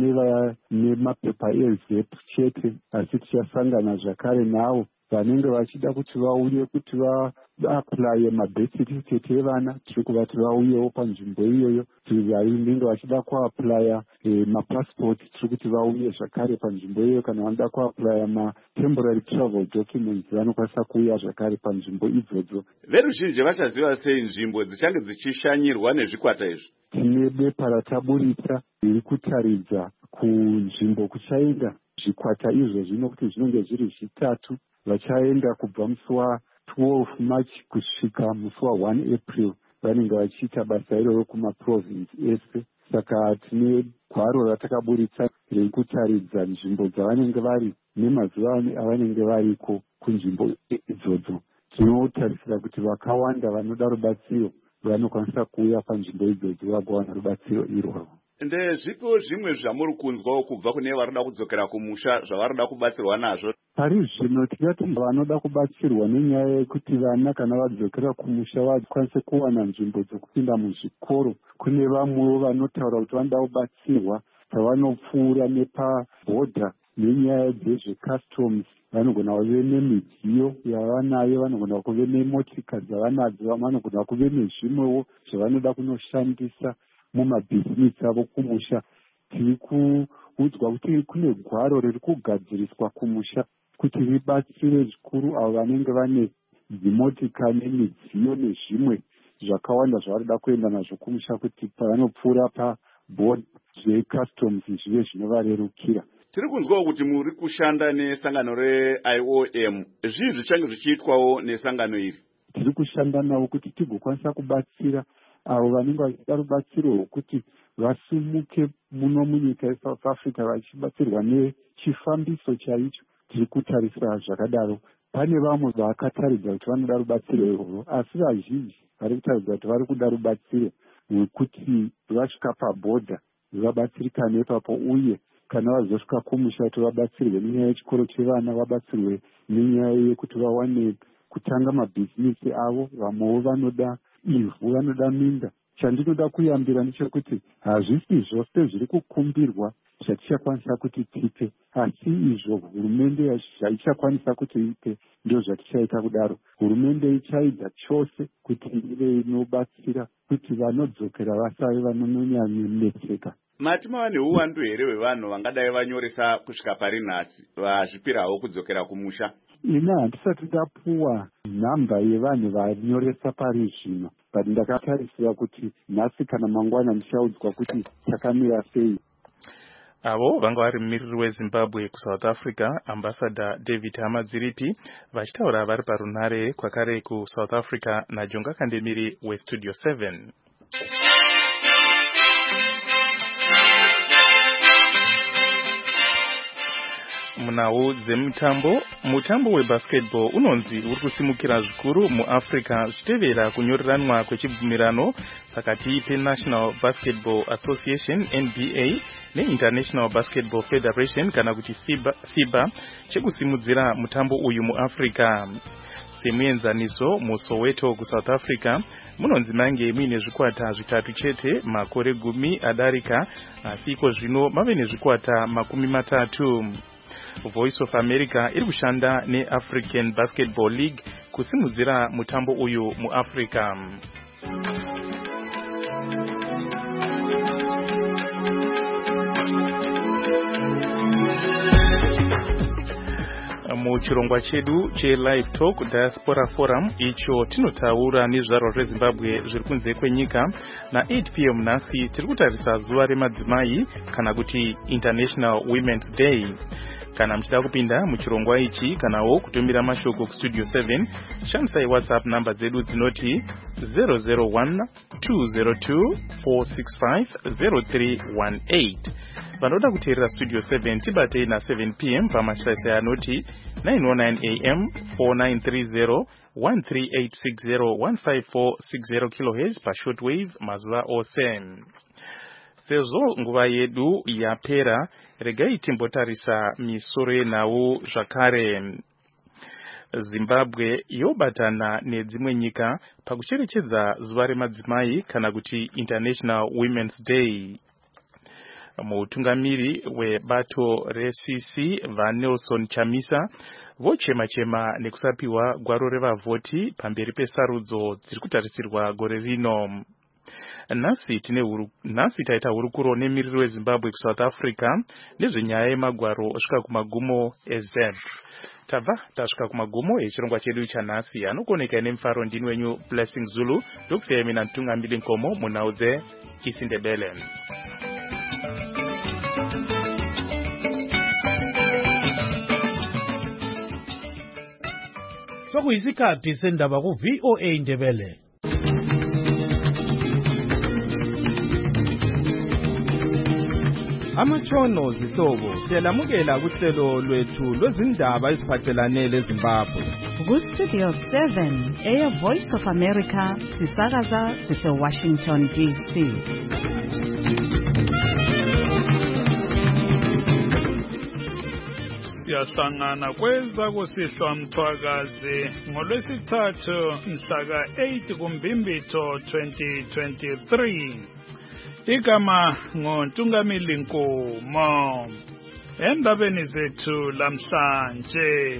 Speaker 20: nemapepa eZEP chete, asi tichasangana zvakare navo vanenge vachida kuti vauye kuti vaaplaye mabirth certificate evana. Tiri kuvati vauyewo panzvimbo iyoyo. Vanenge vachida kuaplaya mapassport, tiri kuti vauye zvakare panzvimbo iyoyo. Kana vanoda kuaplaya matemporary travel documents, vanokwanisa kuuya zvakare panzvimbo idzodzo.
Speaker 1: Veruzhinji vachaziva sei nzvimbo dzichange dzichishanyirwa nezvikwata izvi?
Speaker 20: Tine bepa rataburitsa riri kutaridza kunzvimbo kuchaenda zvikwata izvozvi, nokuti zvinenge zviri zvitatu. Vachaenda kubva musi wa12 March kusvika musi wa1 April. Vanenge vachiita basa iroro kumaprovinsi ese. Saka tine gwaro ratakaburitsa riri kutaridza nzvimbo dzavanenge vari nemazuva avanenge variko kunzvimbo idzodzo. Tinotarisira kuti vakawanda vanoda rubatsiro vanokwanisa kuuya panzvimbo idzodzo vagowana rubatsiro iroro.
Speaker 1: Ndezvipo zvimwe zvamuri kunzwawo kubva kune varida kudzokera kumusha zvavarida kubatsirwa nazvo?
Speaker 20: Pari zvino tikati vanoda kubatsirwa nenyaya yekuti vana kana vadzokera kumusha vakwanise kuwana nzvimbo dzokupinda muzvikoro. Kune vamwewo vanotaura kuti vanoda kubatsirwa pavanopfuura nepabhodha nenyaya dzezvecustoms. Vanogona kuve nemidziyo yavanayo, vanogona kuve nemotika dzavanadzo, vanogona kuve nezvimwewo zvavanoda kunoshandisa mumabhizinisi avo kumusha. Tiri kuudzwa kuti kune gwaro riri kugadziriswa kumusha kuti ribatsire zvikuru avo vanenge vane dzimotika nemidziyo nezvimwe zvakawanda zvavarida kuenda nazvo kumusha, kuti pavanopfuura pabhodha zvecustoms zvive zvinovarerukira.
Speaker 1: Tiri kunzwawo kuti muri kushanda nesangano reIOM. Zvii zvichange zvichiitwawo nesangano iri?
Speaker 20: Tiri kushanda navo kuti tigokwanisa kubatsira avo vanenge vachida rubatsiro rwokuti vasimuke muno munyika yeSouth Africa vachibatsirwa nechifambiso chaicho. Tiri kutarisira zvakadaro. Pane vamwe vakataridza kuti vanoda rubatsiro irworwo, asi vazhinji vari kutaridza kuti vari kuda rubatsiro rwekuti vasvika pabhodha vabatsirikane ipapo, uye kana vazosvika kumusha kuti vabatsirwe nenyaya yechikoro chevana, vabatsirwe nenyaya yekuti vawane kutanga mabhizinisi avo. Vamwewo vanoda ivhu, vanoda minda. Chandinoda kuyambira ndechekuti hazvisi zvose zviri kukumbirwa zvatichakwanisa kuti tipe, asi izvo hurumende zvaichakwanisa kuti ipe ndio zvatichaita kudaro. Hurumende ichaidza chose kuti ive inobatsira kuti vanodzokera vasave vanonyanyoneseka.
Speaker 1: Mati mava neuwandu here hwevanhu vangadai vanyoresa kusvika pari nhasi vazvipirawo kudzokera kumusha?
Speaker 20: Ina handisati ndapuwa nhamba yevanhu vanyoresa pari zvino, but ndakatarisira kuti nhasi kana mangwana ndichaudzwa kuti chakamira sei.
Speaker 4: Avo vanga vari mumiriri weZimbabwe kuSouth Africa, Ambassador David Hamadziripi, vachitaura vari parunhare kwakare kuSouth Africa naJonga Kandemiri weStudio 7. Munhau dzemutambo, mutambo webasketball unonzi uri kusimukira zvikuru muAfrica zvichitevera kunyoreranwa kwechibvumirano pakati peNational Basketball Association NBA neInternational Basketball Federation kana kuti FIBA chekusimudzira mutambo uyu muAfrica. Semuenzaniso muSoweto kuSouth Africa munonzi mange muine zvikwata zvitatu chete makore 10 adarika, asi iko zvino mave nezvikwata 30. Voice of America iri kushanda neAfrican Basketball League kusimudzira mutambo uyu muAfrica. Muchirongwa chedu cheLive Talk Diaspora Forum icho tinotaura nezvaro zveZimbabwe zviri kunze kwenyika na8 PM nhasi tiri kutarisa zuva remadzimai kana kuti International Women's Day. Kana mchida kupinda muchirongwa ichi kanawo kutumira mashoko kuStudio 7, shandisai WhatsApp namba dzedu dzinoti 001 202 465 0318. vanoda kuteerera studio 7 tibatei na7 p.m. pamashaisha anoti 909 am 4930 13860 15460 kHz pashortwave mazuva ose. Sezvo nguva yedu yapera, regai timbotarisa misoro yenhau zvakare. Zimbabwe yobatana nedzimwe nyika pakucherechedza zuva remadzimai kana kuti International Women's Day. Mutungamiri webato reCC vaNelson Chamisa vochema-chema nekusapiwa gwaro revavhoti pamberi pesarudzo dziri kutarisirwa gore rino. Nhasi taita hurukuro nemiriri weZimbabwe kuSouth Africa nezvenyaya yemagwaro osvika kumagumo eZEP. Tabva tasvika kumagumo echirongwa chedu chanhasi, anokoneka nemufaro ndini wenyu Blessing Zulu, ndokusiyai mina Mtungamiri Nkomo munhau dzeIsiNdebele.
Speaker 16: Sokuyisikhathi sendaba ku-VOA Ndebele.
Speaker 21: Amatshono zihlobo siyalamukela kuhlelo lwethu lwezindaba eziphathelane leZimbabwe.
Speaker 2: Ku-Studio 7 Air Voice of America sisakaza sise-Washington DC.
Speaker 3: Siyahlangana kweza kusihlwa Mthwakazi ngolwesithathu mhlaka 8 kuMbimbithi 2023. Igama ngoNtungamili Nkomo. Endabeni zethu lamhlanje.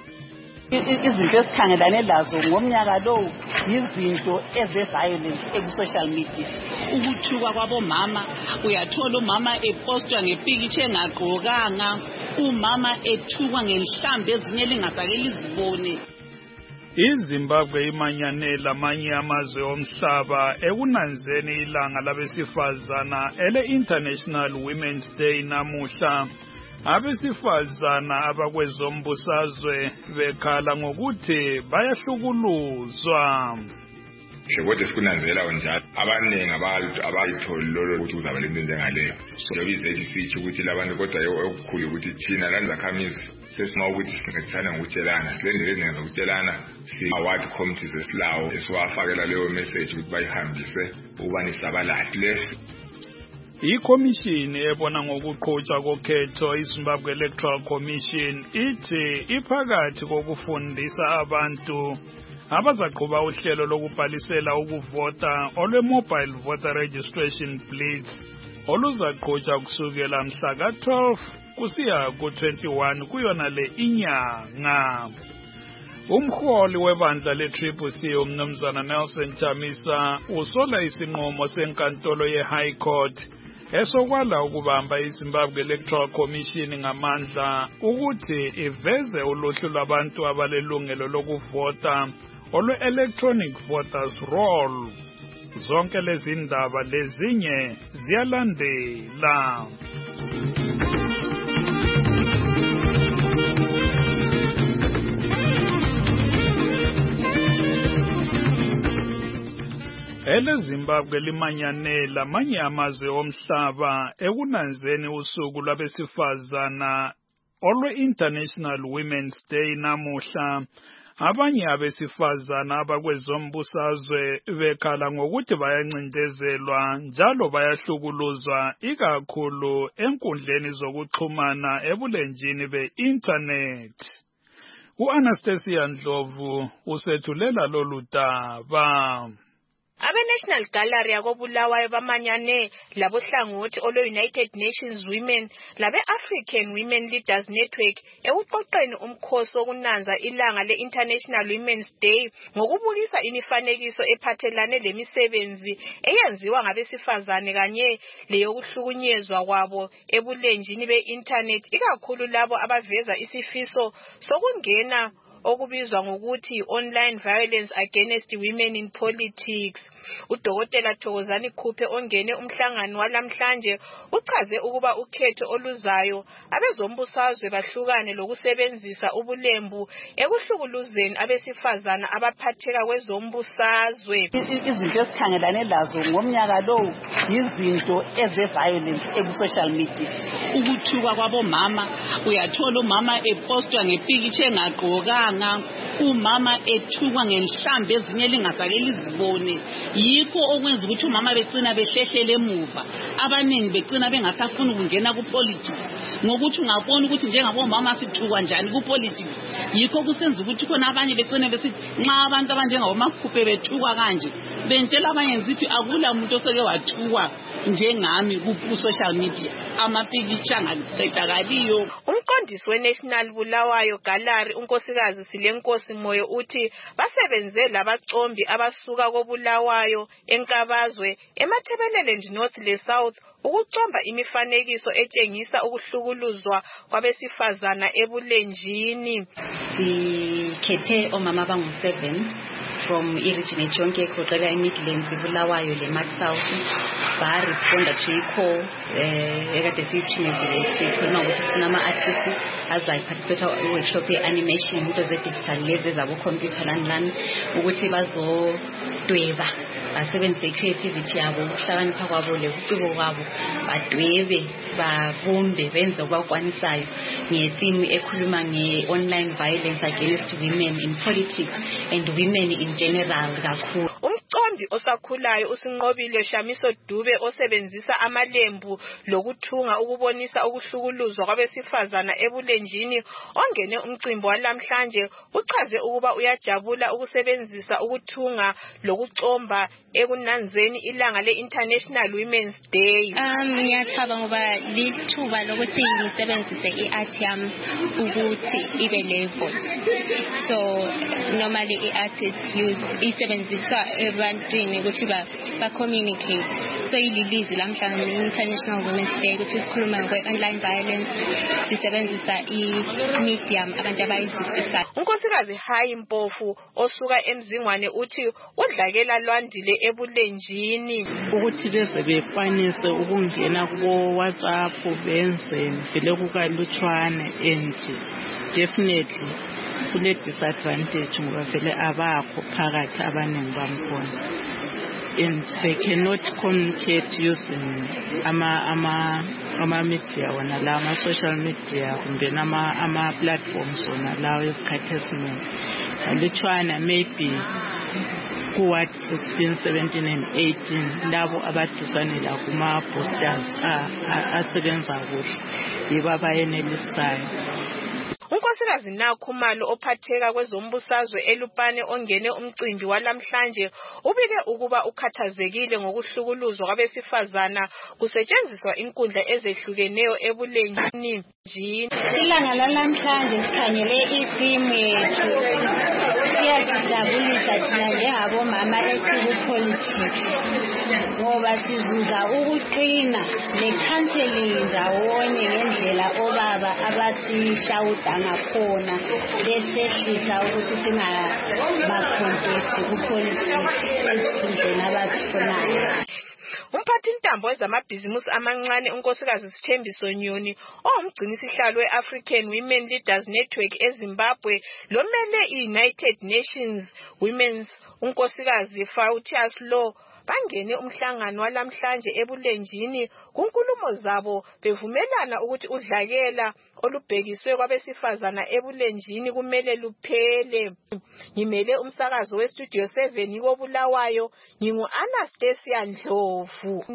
Speaker 11: Izinto esikhangelane lazo ngomnyaka lo yizinto eze-violence eku-social media.
Speaker 6: Ukuthuka kwabomama, uyathola umama epostwa ngepikitshe engagqokanga, umama ethukwa ngenhlambi ezinye elingasake lizibone.
Speaker 3: iZimbabwe imanyanela amanye amazwe omhlaba ekunanzeni ilanga labesifazana ele-International Women's Day namuhla. Abesifazana abakwezombusazwe bekhala ngokuthi bayahlukuluzwa.
Speaker 22: Kodwa sikunanzela njalo abaningi abantu abayitholi lolo ukuthi uzaba lento njengaleyo. So yobizeki sithi ukuthi labantu kodwa okukhulu ukuthi thina lanzakhamizi sesima ukuthi singethana ngokutshelana silendele ngokutshelana si-award committees esilawo esiwafakela leyo message ukuthi bayihambise ubani sabalale.
Speaker 3: Ikhomishini ebona ngokuqhutshwa kokhetho iZimbabwe Electoral Commission ithi iphakathi kokufundisa abantu abazaqhuba uhlelo lokubhalisela ukuvota olwe-Mobile Voter Registration Blitz oluzaqhutshwa kusukela mhla ka-12 kusiya ku-21 kuyona le inyanga. Umholi webandla le-CCC umnumzana Nelson Chamisa usola isinqumo senkantolo ye-High Court esokwala ukubamba iZimbabwe Electoral Commission ngamandla ukuthi iveze uluhlu lwabantu abalelungelo lokuvota olwe-Electronic Voters Roll. Zonke lezi ndaba lezinye ziyalandela. EleZimbabwe limanyanela amanye amazwe omhlaba ekunanzeni usuku lwabesifazana olwe-International Women's Day namuhla. Abanye abesifazana abakwezombusazwe bekhala ngokuthi bayancindezelwa njalo bayahlukuluzwa ikakhulu enkundleni zokuxhumana ebulenjini be-internet. U-Anastasia Ndlovu usethulela lolu daba.
Speaker 23: Abe-National Gallery yakobulawayo bamanyane labohlangothi olwe-United Nations Women labe-African Women Leaders Network ekuqoqeni umkhosi wokunanza ilanga le-International Women's Day ngokubukisa imifanekiso ephathelane lemisebenzi eyenziwa ngabesifazane kanye leyokuhlukunyezwa kwabo ebulenjini be-internet ikakhulu labo abaveza isifiso sokungena okubizwa ngokuthi online violence against women in politics. Udokotela Thokozani Khuphe ongene umhlangano walamhlanje uchaze ukuba ukhetho oluzayo abezombusazwe bahlukane lokusebenzisa ubulembu ekuhlukuluzeni abesifazana abaphatheka kwezombusazwe.
Speaker 5: Izinto esikhangelane lazo ngomnyaka lo yizinto eze-violence eku-social media. Ukuthukwa kwabomama, uyathola umama epostwa ngepikitshe engagqokanga, umama ethukwa ngenhlambi ezinye lingasake lizibone. Yikho okwenza ukuthi umama becina behlehlele emuva, abaningi becina bengasafuni ukungena ku-politics ngokuthi ungabona ukuthi njengabomama sithukwa njani ku-politics. Yikho kusenza ukuthi khona abanye becine besithi nxa abantu abanjengabomakhuphe bethukwa kanje, bentshela abanye ngithi akula muntu oseke wathukwa njengami ku-social media, amapikitsha angaqedakaliyo.
Speaker 23: Umqondisi we-National Bulawayo Gallery unkosikazi Silenkosi Moyo uthi basebenze labacombi abasuka koBulawayo, eNkabazwe, eMathebelele North le South ukucomba imifanekiso etshengisa ukuhlukuluzwa kwabesifazana ebulenjini.
Speaker 7: Sikhethe omama abangu-7 from i-region yonke egoqela i-Midlands, iBulawayo le-Mid South, ba-responda to i-call ekade siyithumezile. Sikhuluma ukuthi sinama-artists azayiparticipate kwi-workshop ye-animation, into ze-digital lezi ezabo-computer lani ukuthi bazodweba, basebenzise i-creativity yabo, ukuhlakanipha kwabo lebuciko kwabo, badwebe, babumbe, benze okubakwanisayo nge-theme ekhuluma nge-online violence against women in politics and women in general kakhulu.
Speaker 23: Umcombi osakhulayo uSinqobile Shamiso Dube osebenzisa amalembu lokuthunga ukubonisa ukuhlukuluzwa kwabesifazana ebulenjini ongene umcimbi walamhlanje uchaze ukuba uyajabula ukusebenzisa ukuthunga lokucomba ekunanzeni ilanga le-International Women's Day.
Speaker 9: Ngiyathaba ngoba lithuba lokuthi ngisebenzise i-art yami ukuthi ibe level. So normally i-art isebenziswa ebantwini ukuthi ba-communicate. So ililizwi lamhlanje i-International Women's Day ukuthi sikhuluma ngokwe-online violence, sisebenzisa i-medium abantu abayisistisayo.
Speaker 23: Unkosikazi Hayi Mpofu osuka eMzingwane uthi udlakela lwandile ebulenjini
Speaker 8: ukuthi beze bekwanise ukungena kubo WhatsApp benze vele kukalutshwane, and definitely kule disadvantage ngoba vele abakho phakathi abaningi bamkhona, and they cannot communicate using ama media wona la ama social media kumbe ama platforms wona lawo esikhathi esiningi alutshwana, maybe kuwat 16, 17 and 18 labo abadusanela kuma-boosters asebenza kuhle yibo abayenelisayo.
Speaker 23: Unkosikazi Nakhumalo ophatheka kwezombusazwe eLupane ongene umcimbi walamhlanje ubike ukuba ukhathazekile ngokuhlukuluzwa kwabesifazana kusetshenziswa inkundla ezehlukeneyo ebulenjini.
Speaker 9: Ilanga lalamhlanje sikhangele itheme yethu, siyasijabulisa thina njengabomama esikupolitiki ngoba sizuza ukuqina ne-counseling ndawonye ngendlela obaba abasishawuda ngakhona besehlisa ukuthi singabacontesti kupolitiki esikhundleni abakufunayo.
Speaker 23: Umphathi intambo wezamabhizimusi amancane unkosikazi Sithembiso Nyoni ongumgcinisihlalo we-African Women Leaders Network eZimbabwe lomele i-United Nations Women's unkosikazi Fautius Law bangene umhlangano walamhlanje ebulenjini kunkulumo zabo bevumelana ukuthi udlakela olubhekiswe kwabesifazana ebulenjini kumele luphele. Ngimele umsakazo weStudio 7 koBulawayo, ngingu-Anastasia Ndlovu.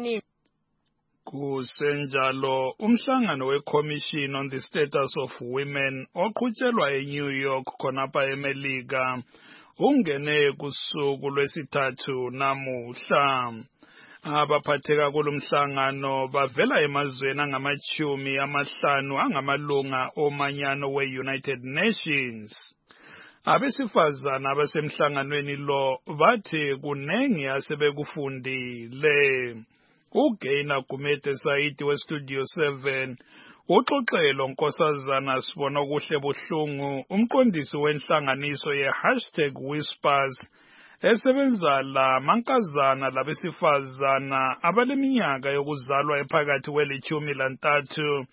Speaker 3: Kusenjalo umhlangano we-Commission on the Status of Women oqhutshelwa eNew York khonapha eMelika ungene kusuku lwesithathu namuhla. Abaphatheka kulomhlangano bavela emazweni angama-50 angamalunga omanyano we-United Nations. Abesifazana abasemhlanganweni lo bathi kunengi asebekufundile. uGaina Gumede Saidi weStudio 7 uxoxelo Nkosazana Sibonokuhle Buhlungu umqondisi wenhlanganiso ye#Whispers esebenza la mankazana labesifazana abaleminyaka yokuzalwa ephakathi kweli-13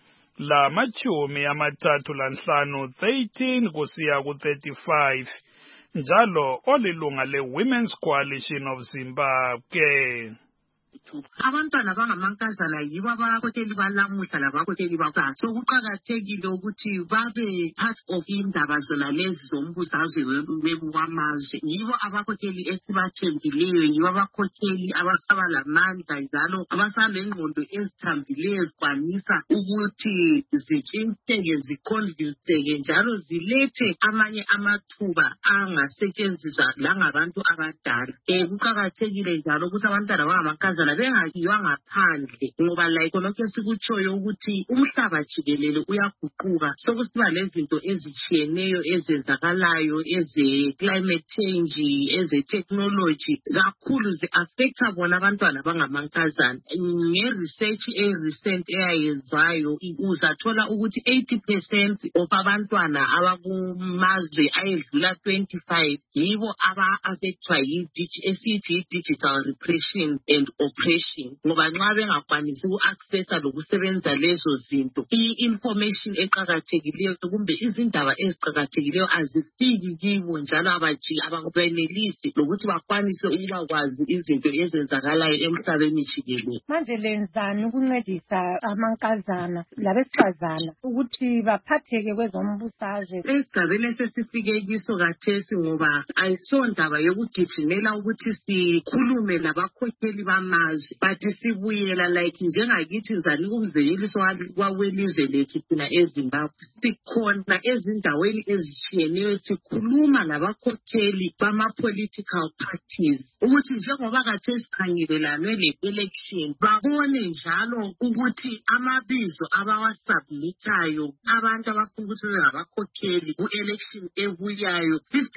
Speaker 3: la-35 13 kusiya ku-35 njalo olilunga le-Women's Coalition of Zimbabwe.
Speaker 10: Abantwana bangamankazana yibo abakhokheli balamuhla labakhokheli bakusasa. So kuqakathekile ukuthi babe part of indaba zona lezi zombusazwe wamazwe. Yibo abakhokheli esibathembileyo, yibo abakhokheli abasaba lamandla njalo abasalengqondo ezithambileyo zikwanisa ukuthi zitshintsheke zikhondiseke njalo zilethe amanye amathuba angasetshenziswa langabantu abadala. Kuqakathekile njalo ukuthi abantwana bangamankazana bengayiwa ngaphandle ngoba la ikonke sikutshoyo ukuthi umhlaba jikelele uyaguquka sokusiba lezinto ezitshiyeneyo ezenzakalayo climate change technology kakhulu zi-affecta bona abantwana bangamankazana. Nge-research recent eyayenzwayo uzathola ukuthi 80% of abantwana abakumazwe ayedlula 25 yibo aba-affectwa yi-digital repression and oppression ngoba nxa bengakwanisi uku-accessa lokusebenza lezo zinto i-information eqakathekileyo kumbe izindaba eziqakathekileyo azifiki kibo njalo ababenelisi lokuthi bakwanise ukuba kwazi izinto ezenzakalayo emhlabeni jikelele.
Speaker 12: Manje lenzani ukuncedisa amankazana labesifazana ukuthi baphatheke kwezombusazwe?
Speaker 10: Esigabeni esesifike kiso kathesi ngoba ayisondaba yokugijimela ukuthi sikhulume labakhokheli bamazwe but sibuyela like njengakithi ngizanika umzekeliso welizwe lethu thina eZimbabwe. Sikhona ezindaweni ezitshiyeneyo sikhuluma labakhokheli bama-political parties ukuthi njengoba khathesi sikhangelelane le-election babone njalo ukuthi amabizo abawasubmithayo abantu abafuna ukuthi bebe ngabakhokheli ku-election ebuyayo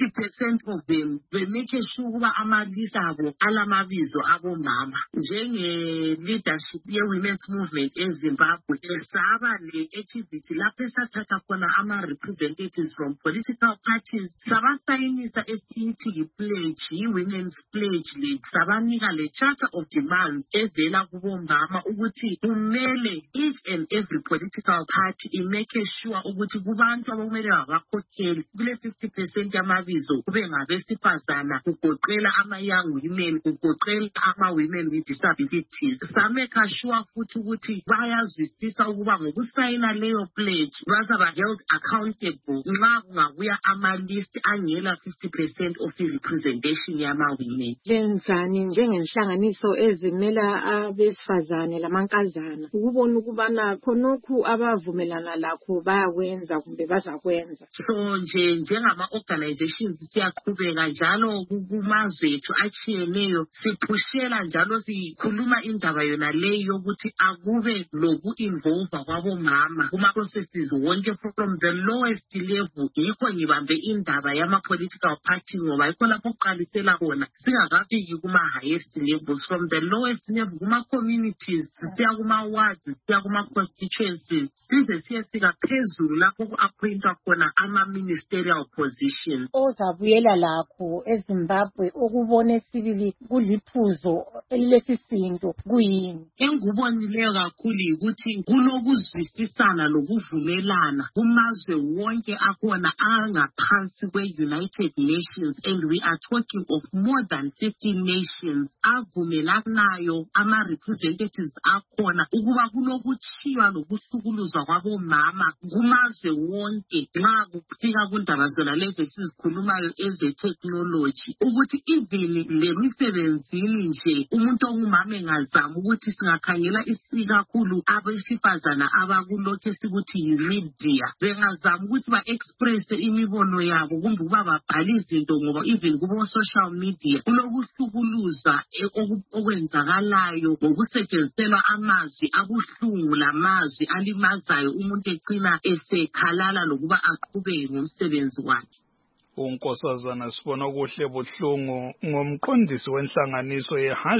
Speaker 10: 50% of them bemake sure ukuba amalist abo alamabizo abomama. Njenge-leadership ye-women's movement eZimbabwe esaba le-activity lapho esathatha khona ama-representatives from political parties sabasayinisa esithi yi-pledge, yi-women's pledge le sabanika le-charter of demands evela kubomama ukuthi kumele each and every political party imake sure ukuthi kubantu abakumele babakhokheli kule 50% yamabizo kube ngabesifazana kugoqela ama-young women kugoqela ama-women with disabilities. Sameka sure futhi ukuthi bayazwisisa ukuba ngokusayina leyo pledge bazaba held accountable nxa kungabuya ama-list angela 50% of i-representation yama-women.
Speaker 12: Lenzani njengenhlanganiso ezimela abesifazane lamankazana ukubona ukubana khonokhu abavumelana lakho bayakwenza kumbe bazakwenza?
Speaker 10: So njengama-organizations siyaqhubeka njalo kumazwe ethu atshiyeneyo siphushela njalo sikhuluma indaba yona leyi yokuthi akube loku-involva kwabomama kuma-processes wonke from the lowest level. Yikho ngibambe indaba yama-political party ngoba yikho lapho kuqalisela khona singakafiki kuma-highest levels. From the lowest level kuma-communities siya kuma-wards siya kuma-constituencies size siyefika phezulu lapho ku-appointwa khona ama-ministerial positions.
Speaker 12: Ozabuyela lakho eZimbabwe okubone sibili kuliphuzo elilesisindo kuyini?
Speaker 10: Engubonileyo kakhulu yikuthi kulokuzwisisana lokuvumelana kumazwe wonke akhona angaphansi kwe-United Nations, and we are talking of more than 50 nations avumelanayo ama-representatives akhona ukuba kulokuchiywa lokuhlukuluzwa kwabomama kumazwe wonke nxa kufika kundaba zona lezi sizikhulumayo eze-technology ukuthi even lemisebenzini nje umuntu ongumama engazama ukuthi singakhangela isikakhulu abesifazana abakulokhu esikuthi yi-media bengazama ukuthi ba-expresse imibono yabo kumbe ukuba babhale izinto ngoba even kubo-social media kulokuhlukuluza okwenzakalayo ngokusetshenziselwa amazwi abuhlungu lamazwi alimazayo umuntu ecina esekhalala lokuba aqhubeke ngomsebenzi wakhe.
Speaker 3: uNkosazana sibona kuhle buhlungu ngomqondisi wenhlanganiso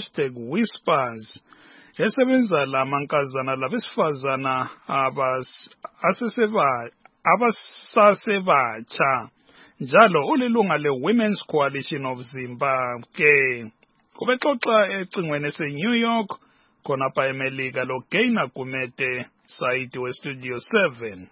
Speaker 3: ye#Whispers esebenza lamankazana labesifazana abasasebatsha njalo ulilunga le-Women's Coalition of Zimbabwe. Kubexoxa ecingweni ese-New York, khonapha eMelika lo Gaina Gumede, Saidi we-Studio 7.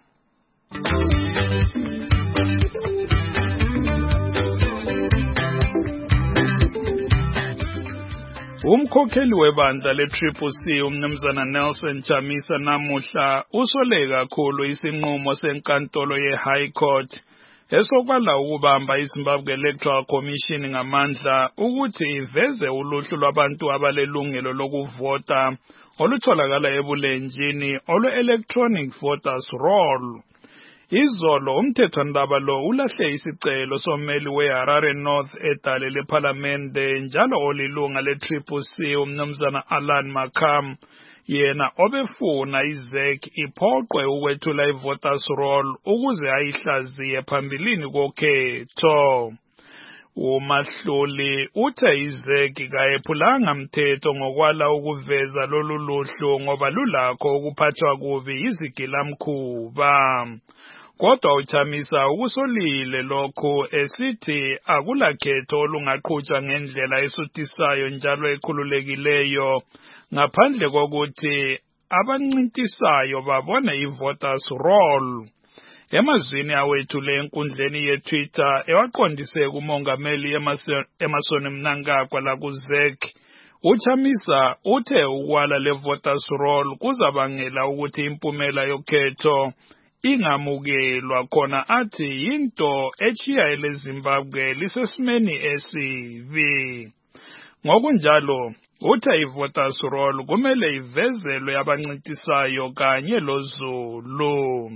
Speaker 3: Umkhokheli webandla le-CCC umnumzana Nelson Chamisa namuhla usole kakhulu isinqumo senkantolo ye-High Court esokwala ukubamba iZimbabwe Electoral Commission ngamandla ukuthi iveze uluhlu lwabantu abalelungelo lokuvota olutholakala ebulenjini olwe-Electronic Voters Roll. Izolo umthethwandaba lo ulahle isicelo sommeli we-Harare North edale lephalamende njalo olilunga le-CCC umnumzana Alan Makam yena obefuna iZEC iphoqwe ukwethula i-Voters Roll ukuze ayihlaziye phambilini kokhetho. Umahluli uthe iZEC kayephulanga mthetho ngokwala ukuveza lolu luhlu ngoba lulakho ukuphathwa kubi izigilamkhuba. Kodwa uChamisa ukusolile lokho esithi akulakhetho olungaqhutshwa ngendlela esuthisayo njalo ekhululekileyo ngaphandle kokuthi abancintisayo babone i-Voters Roll. Emazwini awethule enkundleni ye-Twitter ewaqondise kumongameli Emmerson Mnangagwa la kuZEC, uChamisa uthe ukwala le-Voters Roll kuzabangela ukuthi impumela yokhetho ingamukelwa khona athi yinto echiya eleZimbabwe lisesimeni esibi. Ngokunjalo uthe i-Voters Roll kumele ivezelwe abancintisayo kanye loZulu.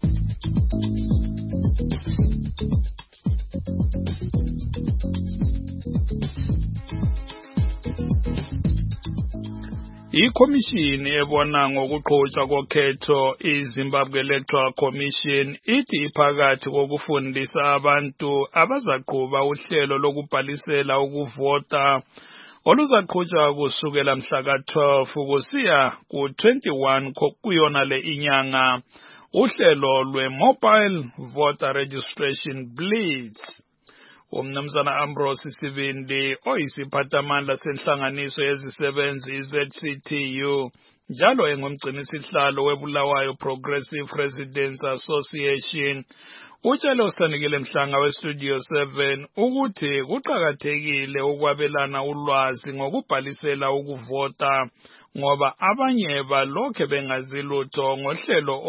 Speaker 3: Ikhomishini ebona ngokuqhutshwa kokhetho iZimbabwe Electoral Commission ithi iphakathi kokufundisa abantu abazaqhuba uhlelo lokubhalisela ukuvota oluzaqhutshwa kusukela mhla ka-12 kusiya ku-21 kuyona le inyanga uhlelo lwe-Mobile Voter Registration Blitz. Umnumzana Ambrose Sibindi oyisiphathamandla senhlanganiso yezisebenzi i-ZCTU njalo engumgcinisihlalo weBulawayo Progressive Residents Association utshele uSanikile Mhlanga we-Studio 7 ukuthi kuqakathekile ukwabelana ulwazi ngokubhalisela ukuvota ngoba abanye balokhe bengazi lutho ngohlelo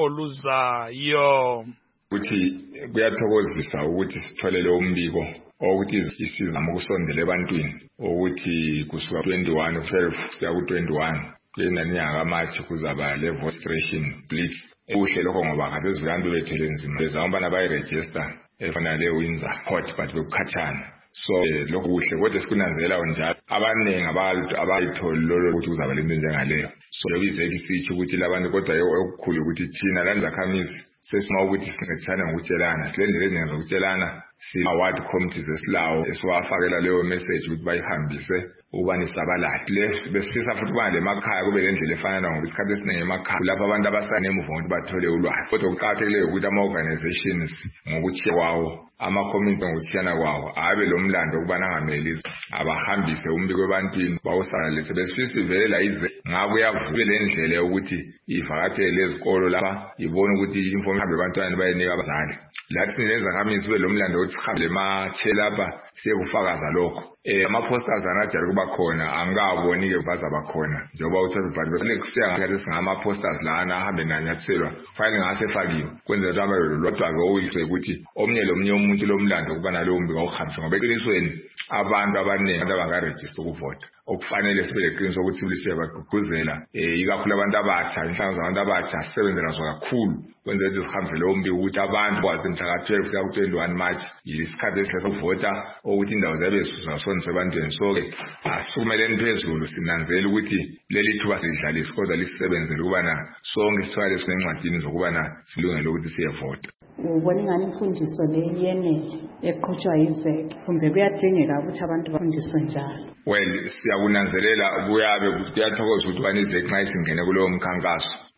Speaker 3: oluzayo.
Speaker 22: Ukuthi kuyathokozisa ukuthi sitholele umbiko ukuthi isizama ukusondela ebantwini ukuthi kusuka 21 kuya ku-21 kuyinanyanga amathi kuzaba le-registration blitz. Kuhle lokho ngoba kade zivantu bethele nzima bezama bayiregister efana le-Windsor Court but bekukhathana. So lokho kuhle kodwa sikunanzela njalo abaningi abantu abayitholile ukuthi kuzaba lento njengaleyo. So iZEC isitsho ukuthi labantu kodwa okukhulu ukuthi thina la Zakhamisi sesima ukuthi singethana ngokutshelana silendele ezinye zokutshelana si-award committees esilawo esiwafakela leyo message ukuthi bayihambise ukubani sabalale besifisa futhi ukubana lemakhaya kube le ndlela efana ngoba isikhathi esiningi emakhaya lapho abantu abasanemuva ukuthi bathole ulwazi kodwa kuqakathekile ukuthi ama-organizations ngokutshiya kwawo ama-community ngokuthiyana kwawo abe lo mlando ukubana angameli abahambise umbiko ebantwini bawusalalise besifisa ivelela ize ngako yavuke le ndlela yokuthi ivakathele ezikolo lapha ibone ukuthi i-information ihambe ebantwaneni bayenika abazali lathi singenza Zakhamisi kube lo mlando ukuthi sihambe ematshe lapha siyekufakaza lokho. Ama-posters anajali kuba khona angikaboni-ke bazaba khona njengoba uthi bese kusiya ngathi singama-posters lana ahambe nanyathiselwa fanele ngasefakiwe kwenzela ukuthi abe lodwa-ke oyise ukuthi omunye lomunye umuntu lo mlando ukuba nalowo mbiko awuhambise ngoba eqinisweni abantu abaningi abangarejista ukuvota okufanele sibe leqiniso ukuthi sibilise bagqugquzela ikakhulu abantu abatsha inhlangano zabantu abatsha sisebenzela zona kakhulu kwenzela ukuthi sihambe lowo mbiko ukuthi abantu kwazi mhla ka-12 kuya ku-21 March yisikhathi esihle sokuvota ukuthi indawo zabe zizasondisa ebantwini. So-ke asisukumeleni phezulu sinanzela ukuthi leli thuba sidlalise kodwa lisisebenzele ukubana sonke sithwale sinencwadini zokubana silungele ukuthi siyevota.
Speaker 11: Ubona ingane imfundiso le yenele eqhutshwa yiZEC kumbe kuyadingeka ukuthi abantu bafundiswe njalo?
Speaker 22: Well, siyakunanzelela kuyabe kuyathokoza ukuthi bani iZEC nxa isingene kulowo mkhankaso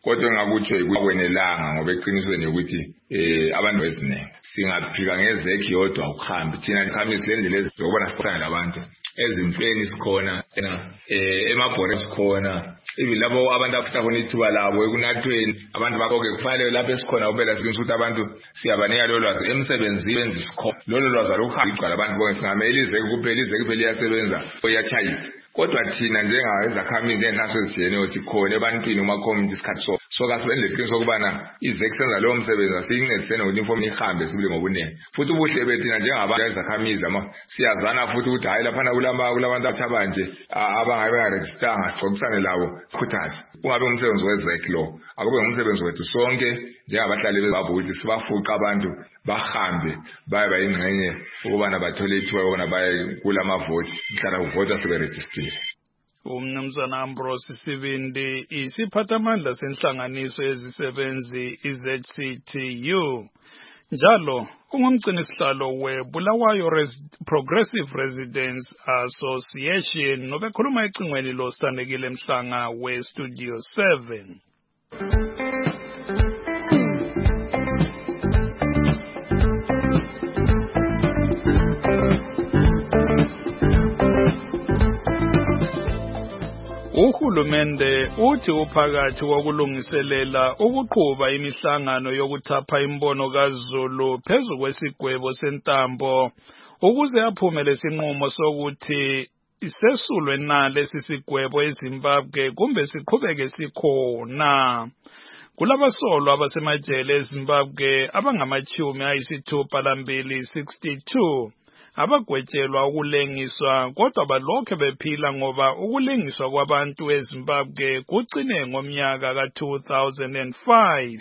Speaker 22: kodwa ngakuthi ukwenelanga ngoba eqinisweni ukuthi abantu eziningi singaphika ngezekhi yodwa ukuhamba thina ikhamisi lendlela ezokubona sikhona labantu ezimfeni sikhona emabhore sikhona labo abantu abafika khona ithuba labo ekunathweni abantu bakoke kufanele lapho esikhona ubela sikinisa ukuthi abantu siyabanika lolo lwazi emsebenzini sikhona lolo lwazi aluhambi igcwala abantu bonke singamele izeki kuphela izeki phela iyasebenza oyachayisa kodwa thina njengazakhamizi enhlaso ezitshiyeneyo sikhona ebantwini uma-community isikhathi so kasibenzele iqiniso ukubana izeki senza lowo msebenzi asiyincedisene ngokuthi inform ihambe sibule ngobuningi futhi ubuhle bethina njengabantu ezakhamizi siyazana futhi ukuthi hhayi laphana kulabantu abanje abangabe bengarejistanga sixoxisane labo sikhuthaze kungabe umsebenzi wezeki lo akube ngumsebenzi wethu sonke njengabahlali beZimbabwe ukuthi sibafuqa abantu bahambe baye bayingxenye ukubana bathole ithuba ukubana baye kulamavoti mhlana kuvota siberejistile.
Speaker 3: Umnumzana Ambrose Sibindi isiphathamandla senhlanganiso yezisebenzi iZCTU njalo ungumgcinisihlalo weBulawayo Progressive Residents Association nobekhuluma ecingweni lo Sithandekile Mhlanga weStudio 7. Uhulumende uthi uphakathi kokulungiselela ukuqhuba imihlangano yokuthapha imbono kaZulu phezu kwesigwebo sentambo ukuze aphume lesinqumo sokuthi isesulwe na lesi sigwebo eZimbabwe kumbe siqhubeke sikhona. Kulabasolwa abasemajele eZimbabwe abangamachumi ayisithupha lambili 62 abagwetshelwa ukulengiswa kodwa balokhe bephila ngoba ukulengiswa kwabantu eZimbabwe kugcine ngomnyaka ka-2005.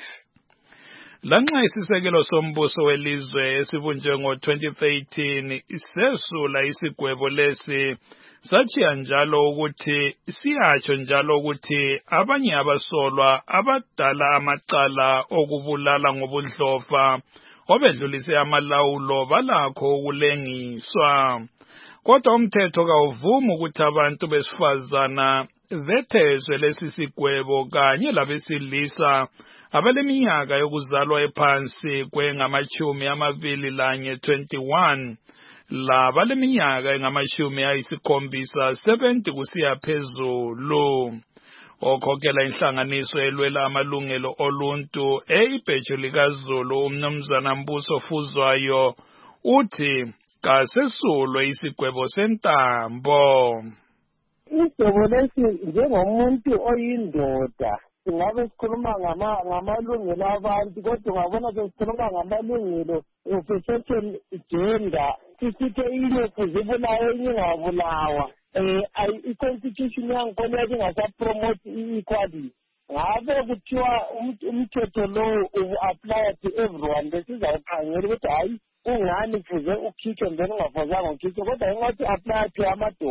Speaker 3: Lanxa isisekelo sombuso welizwe esibunjwe ngo-2013 isesula isigwebo lesi sachiya njalo ukuthi siyatsho njalo ukuthi abanye abasolwa abadala amacala okubulala ngobudlova obedlulise amalawulo balakho ukulengiswa. Kodwa umthetho kawuvumi ukuthi abantu besifazana bethezwe lesi sigwebo kanye labesilisa abaleminyaka yokuzalwa ephansi kwengamachumi amabili lanye 21 laba leminyaka engamashumi ayisikhombisa 70 kusiya phezulu. Okhokela inhlanganiso elwela amalungelo oluntu ibhejo likaZulu umnumzana Mbuso Fuzwayo uthi kasesulwe isigwebo sentambo.
Speaker 14: Isigwebo lesi njengomuntu oyindoda singabe sikhuluma ngamalungelo abantu kodwa ungabona sesikhuluma ngamalungelo of a certain gender sisithe inefuze ibulawe ingabulawa. I-constitution yangikhona yathi ingasa-promote i-equality. Ngabe kuthiwa umthetho lo ubu-apply to everyone besizawukhangela ukuthi hayi ungani kufuze ukhitshwe then ungafuzanga ukhitshwe kodwa ingathi apply to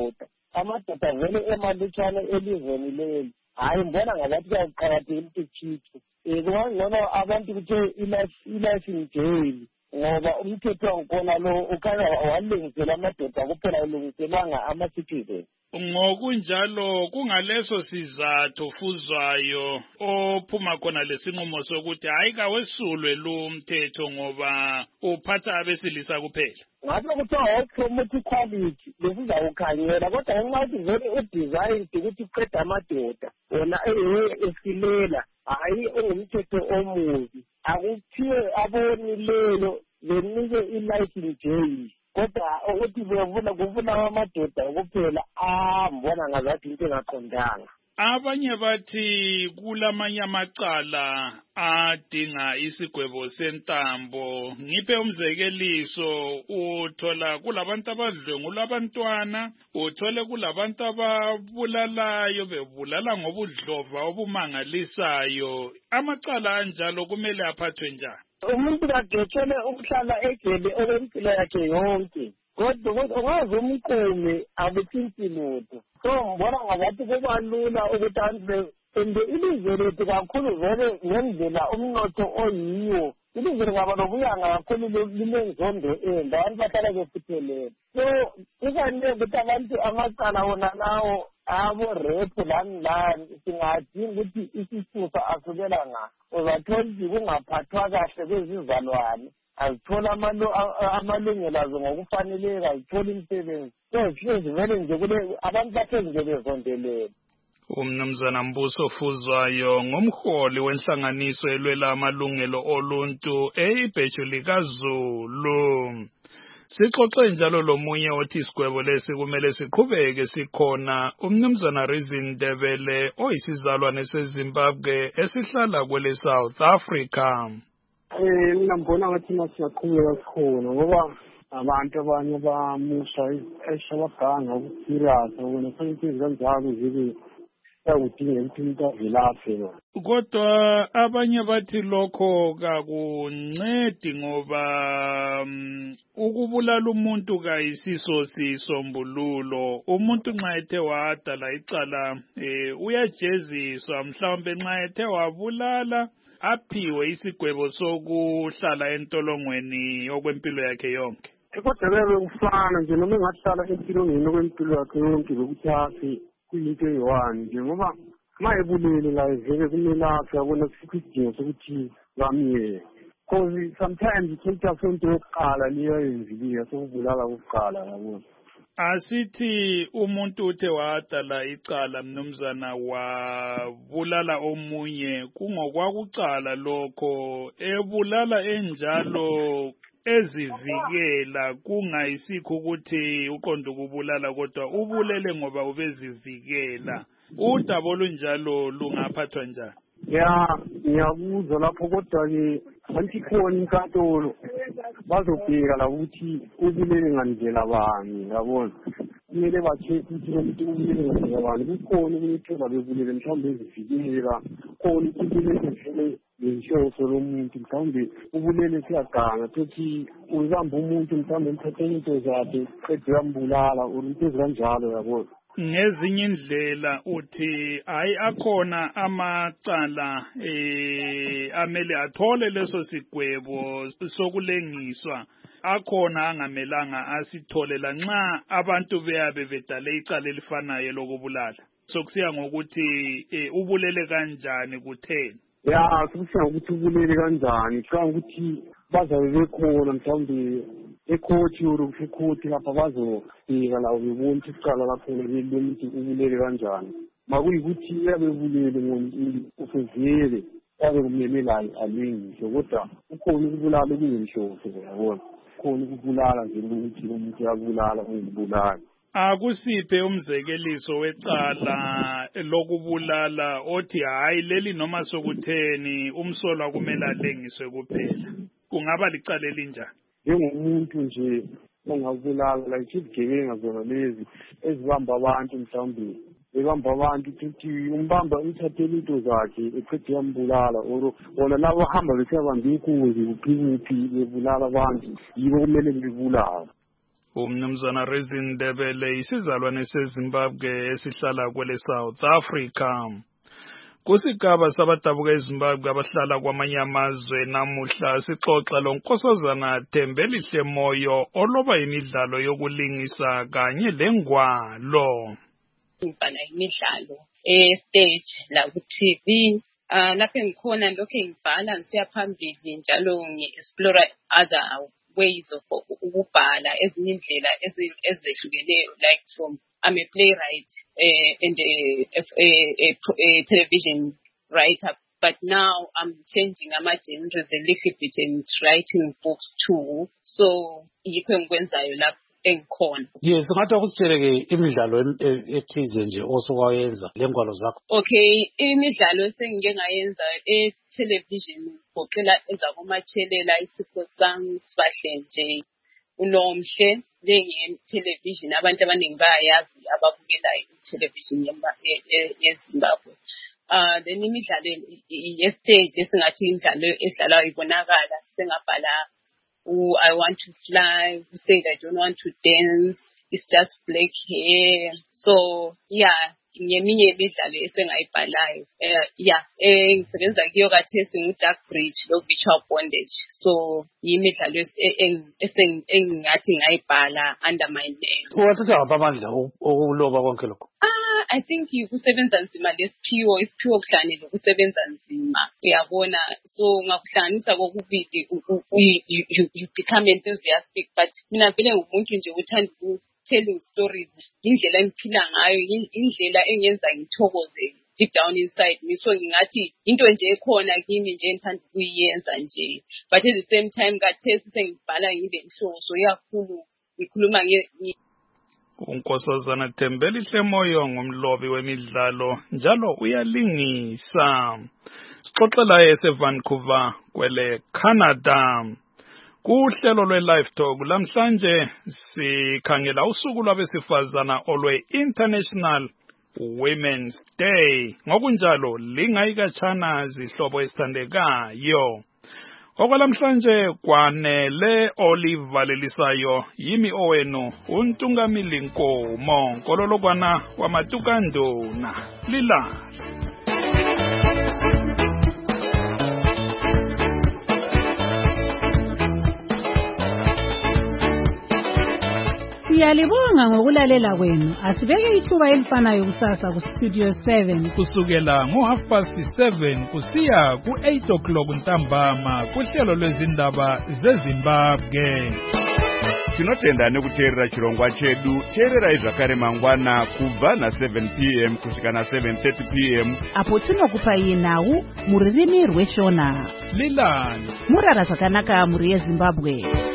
Speaker 14: amadoda vele emalutshwane elizweni leli. Hayi mbona ngazathi kuyaqakathekile ukuthi kukhitshwe. Kungangcono abantu kuthiwe i-life in jail ngoba umthetho wangikhona lo ukhanya walengisela amadoda kuphela ulungiselanga ama-citizen.
Speaker 3: Ngokunjalo kungaleso sizathu Fuzwayo ophuma khona lesinqumo sokuthi hayi kawesulwe lo umthetho ngoba uphatha abesilisa kuphela.
Speaker 14: Ngathi kuthiwa wapromote equality besizawukhangela kodwa ngenxa yokuthi vele udesigned ukuthi uqeda amadoda wona esilela hayi ungumthetho omubi. Akuthiwe abonilelo benike i-life in jail kodwa ukuthi kuvula amadoda kuphela mbona ngazathi into engaqondanga.
Speaker 3: Abanye bathi kulamanye amacala adinga isigwebo sentambo. Ngiphe umzekeliso uthola kulabantu abadlwengula abantwana, uthole kulabantu ababulalayo bebulala ngobudlova obumangalisayo. Amacala anjalo kumele aphathwe njani?
Speaker 14: Umuntu kagetshelwe ukuhlala ejele okwempilo yakhe yonke kodwa ukwazi umqume akuthinti lutho. So mbona ngazathi kuba lula ukuthi abantu ilizwe lethu kakhulu vele ngendlela umnotho oyiwo ilizwe lingaba nobuyanga kakhulu linenzondo ende abantu bahlala bephuthelene. So kufanele ukuthi abantu amacala wona lawo abo-rep lani lani singadinga ukuthi isisusa asukela nga uzathola ukuthi kungaphathwa kahle kwezizalwane azithola amalungelo azo ngokufaneleka azithola imisebenzi so zivele nje kule abantu bahlezi nje bezondelene.
Speaker 3: Umnumzana Mbuso Fuzwayo ngumholi wenhlanganiso elwela amalungelo oluntu eibheju likaZulu. Sixoxe njalo lomunye othi isigwebo lesi kumele siqhubeke sikhona umnumzana Reason Ndebele oyisizalwane seZimbabwe esihlala kwele South Africa.
Speaker 15: Mina ngibona ngathi masiyaqhubeka sikhona ngoba abantu abanye bamusha eshabaganga ukusirious ukuna sengithi kanjalo zibe yakudinga ukuthi umuntu avelaphe.
Speaker 3: Kodwa abanye bathi lokho kakuncedi ngoba ukubulala umuntu kayisiso sisombululo. Umuntu nxa ethe wadala icala uyajeziswa, mhlawumbe nxa ethe wabulala aphiwe isigwebo sokuhlala entolongweni okwempilo yakhe yonke.
Speaker 15: Kodwa lelo kufana nje noma engahlala empilweni okwempilo yakhe yonke lokuthi afi kuyinto eyi-one nje ngoba ma ebulele la vele kumele afi yabona kusikho isidingo sokuthi bamyeke. Because sometimes ithatha sonto yokuqala leyo ayenzileyo sokubulala kokuqala yabona.
Speaker 3: Asithi umuntu uthe wadala icala mnumzana wabulala omunye kungokwakuqala lokho ebulala enjalo ezivikela kungayisikho ukuthi uqonda ukubulala kodwa ubulele ngoba ubezivikela. Udaba olunjalo lungaphathwa njani?
Speaker 15: Ngiyakuzwa lapho kodwa-ke anti khona inkantolo bazobheka la ukuthi ubulele ngandlela bani yabona. Kumele ba-check ukuthi nomuntu ubulele ngandlela bani. Kukhona ukuyithola bebulele mhlawumbe ezivikela, khona ubulele vele ngenhloso lomuntu mhlawumbe ubulele siyaganga futhi uyibamba umuntu mhlawumbe emthathe into zakhe qede uyambulala or into ezikanjalo yabona.
Speaker 3: Ngezinye indlela uthi hayi akhona amacala amele athole leso sigwebo sokulengiswa akhona angamelanga asithole lanxa abantu beyabe bedale icala elifanayo lokubulala. Sokusiya ngokuthi ubulele kanjani kutheni.
Speaker 15: Sokusiya ngokuthi ubulele kanjani xa ukuthi bazabe bekhona mhlawumbe ekhothi or kusekhothi lapha bazobheka lawo bebona ukuthi icala lakhona lomuntu ubulele kanjani. Makuyikuthi uyabe ubulele ngomuntu ufezele yabe kumele la alengiswe kodwa ukhona ukubulala okungenhloso yabona. Khona ukubulala nje ukuthi umuntu uyabulala ungibulala.
Speaker 3: Akusiphe umzekeliso wecala lokubulala othi hayi leli noma sokutheni umsolwa kumele alengiswe kuphela. Kungaba licala elinjani?
Speaker 15: Njengomuntu nje ongabulala like izigebenga zona lezi ezibamba abantu mhlawumbe ebamba abantu ukuthi umbamba umthathele into zakhe eqede yambulala or bona labo hamba besiyabamba inkunzi kuphi bebulala abantu yibo kumele bebulala.
Speaker 3: Umnumzana Reason Ndebele isizalwane seZimbabwe esihlala kwele South Africa. Kusigaba sabadabuka eZimbabwe abahlala kwamanye amazwe namuhla sixoxa lonkosazana Thembelihle Moyo oloba imidlalo yokulingisa kanye lengwalo.
Speaker 17: Ngibhala imidlalo stage la ku TV lapho engikhona lokho ngibhala ngisiya phambili njalo ngi-explore other ways of ukubhala ezinye indlela ezehlukeneyo like from I'm a playwright and a television writer, but now I'm changing my genres a little bit and writing books too. So yikho engikwenzayo lapho engikhona.
Speaker 18: Yes, ngathi akusitshele-ke imidlalo ethize nje osukwayenza lengwalo zakho.
Speaker 17: Okay, imidlalo esengike ngayenza television goqela ezakomachelela isipho sami sibahle nje unomhle lenye television abantu abaningi bayayazi ababukela television yeZimbabwe. Then imidlalo yestage esingathi imidlalo edlalwa ibonakala sengabhala I want to fly, who said I don't want to dance, it's just black hair. So yeah, ngeminye imidlalo esengayibhalayo ngisebenza kuyo kathesi ngu-Dark Bridge lo-Virtual Bondage. So yimidlalo engingathi ngayibhala under my name.
Speaker 18: Ungathatha ngapha amandla okuloba konke lokho?
Speaker 17: I think kusebenza nzima lesiphiwo kuhlanganele ukusebenza nzima uyabona so ngakuhlanganisa kokubili you become enthusiastic but mina vele ngumuntu nje uthanda telling stories indlela engiphila ngayo indlela engenza ngithokoze deep down inside ngiso ngingathi into nje ekhona kimi nje engithanda ukuyenza nje but at the same time kathesi sengibhala ngile nhloso yakhulu ngikhuluma
Speaker 3: uNkosazana Thembelihle Moyo ngumlobi wemidlalo njalo uyalingisa sixoxela eseVancouver kwele Canada kuhlelo lwe-Live Talk lamhlanje sikhangela usuku lwabesifazana olwe-International Women's Day ngokunjalo lingayikatshana zihlobo esithandekayo okwalamhlanje kwanele olivalelisayo yimi owenu uNtungamili Nkomo nkololokwana wamatukanduna lila
Speaker 2: Siyalibonga ngokulalela kwenu. Asibeke ithuba elifanayo kusasa ku Studio 7
Speaker 21: kusukela ngo7:30 kusiya ku8:00 ntambama kuhlelo lwezindaba zeZimbabwe.
Speaker 1: Tinotenda nekuteerera chirongwa chedu. Teerera zvakare mangwana kubva na7 p.m. kusvika na7:30 p.m.
Speaker 2: apo tinokupa nawu muririmi rweshona
Speaker 21: lilani
Speaker 2: murara zvakanaka muri yeZimbabwe.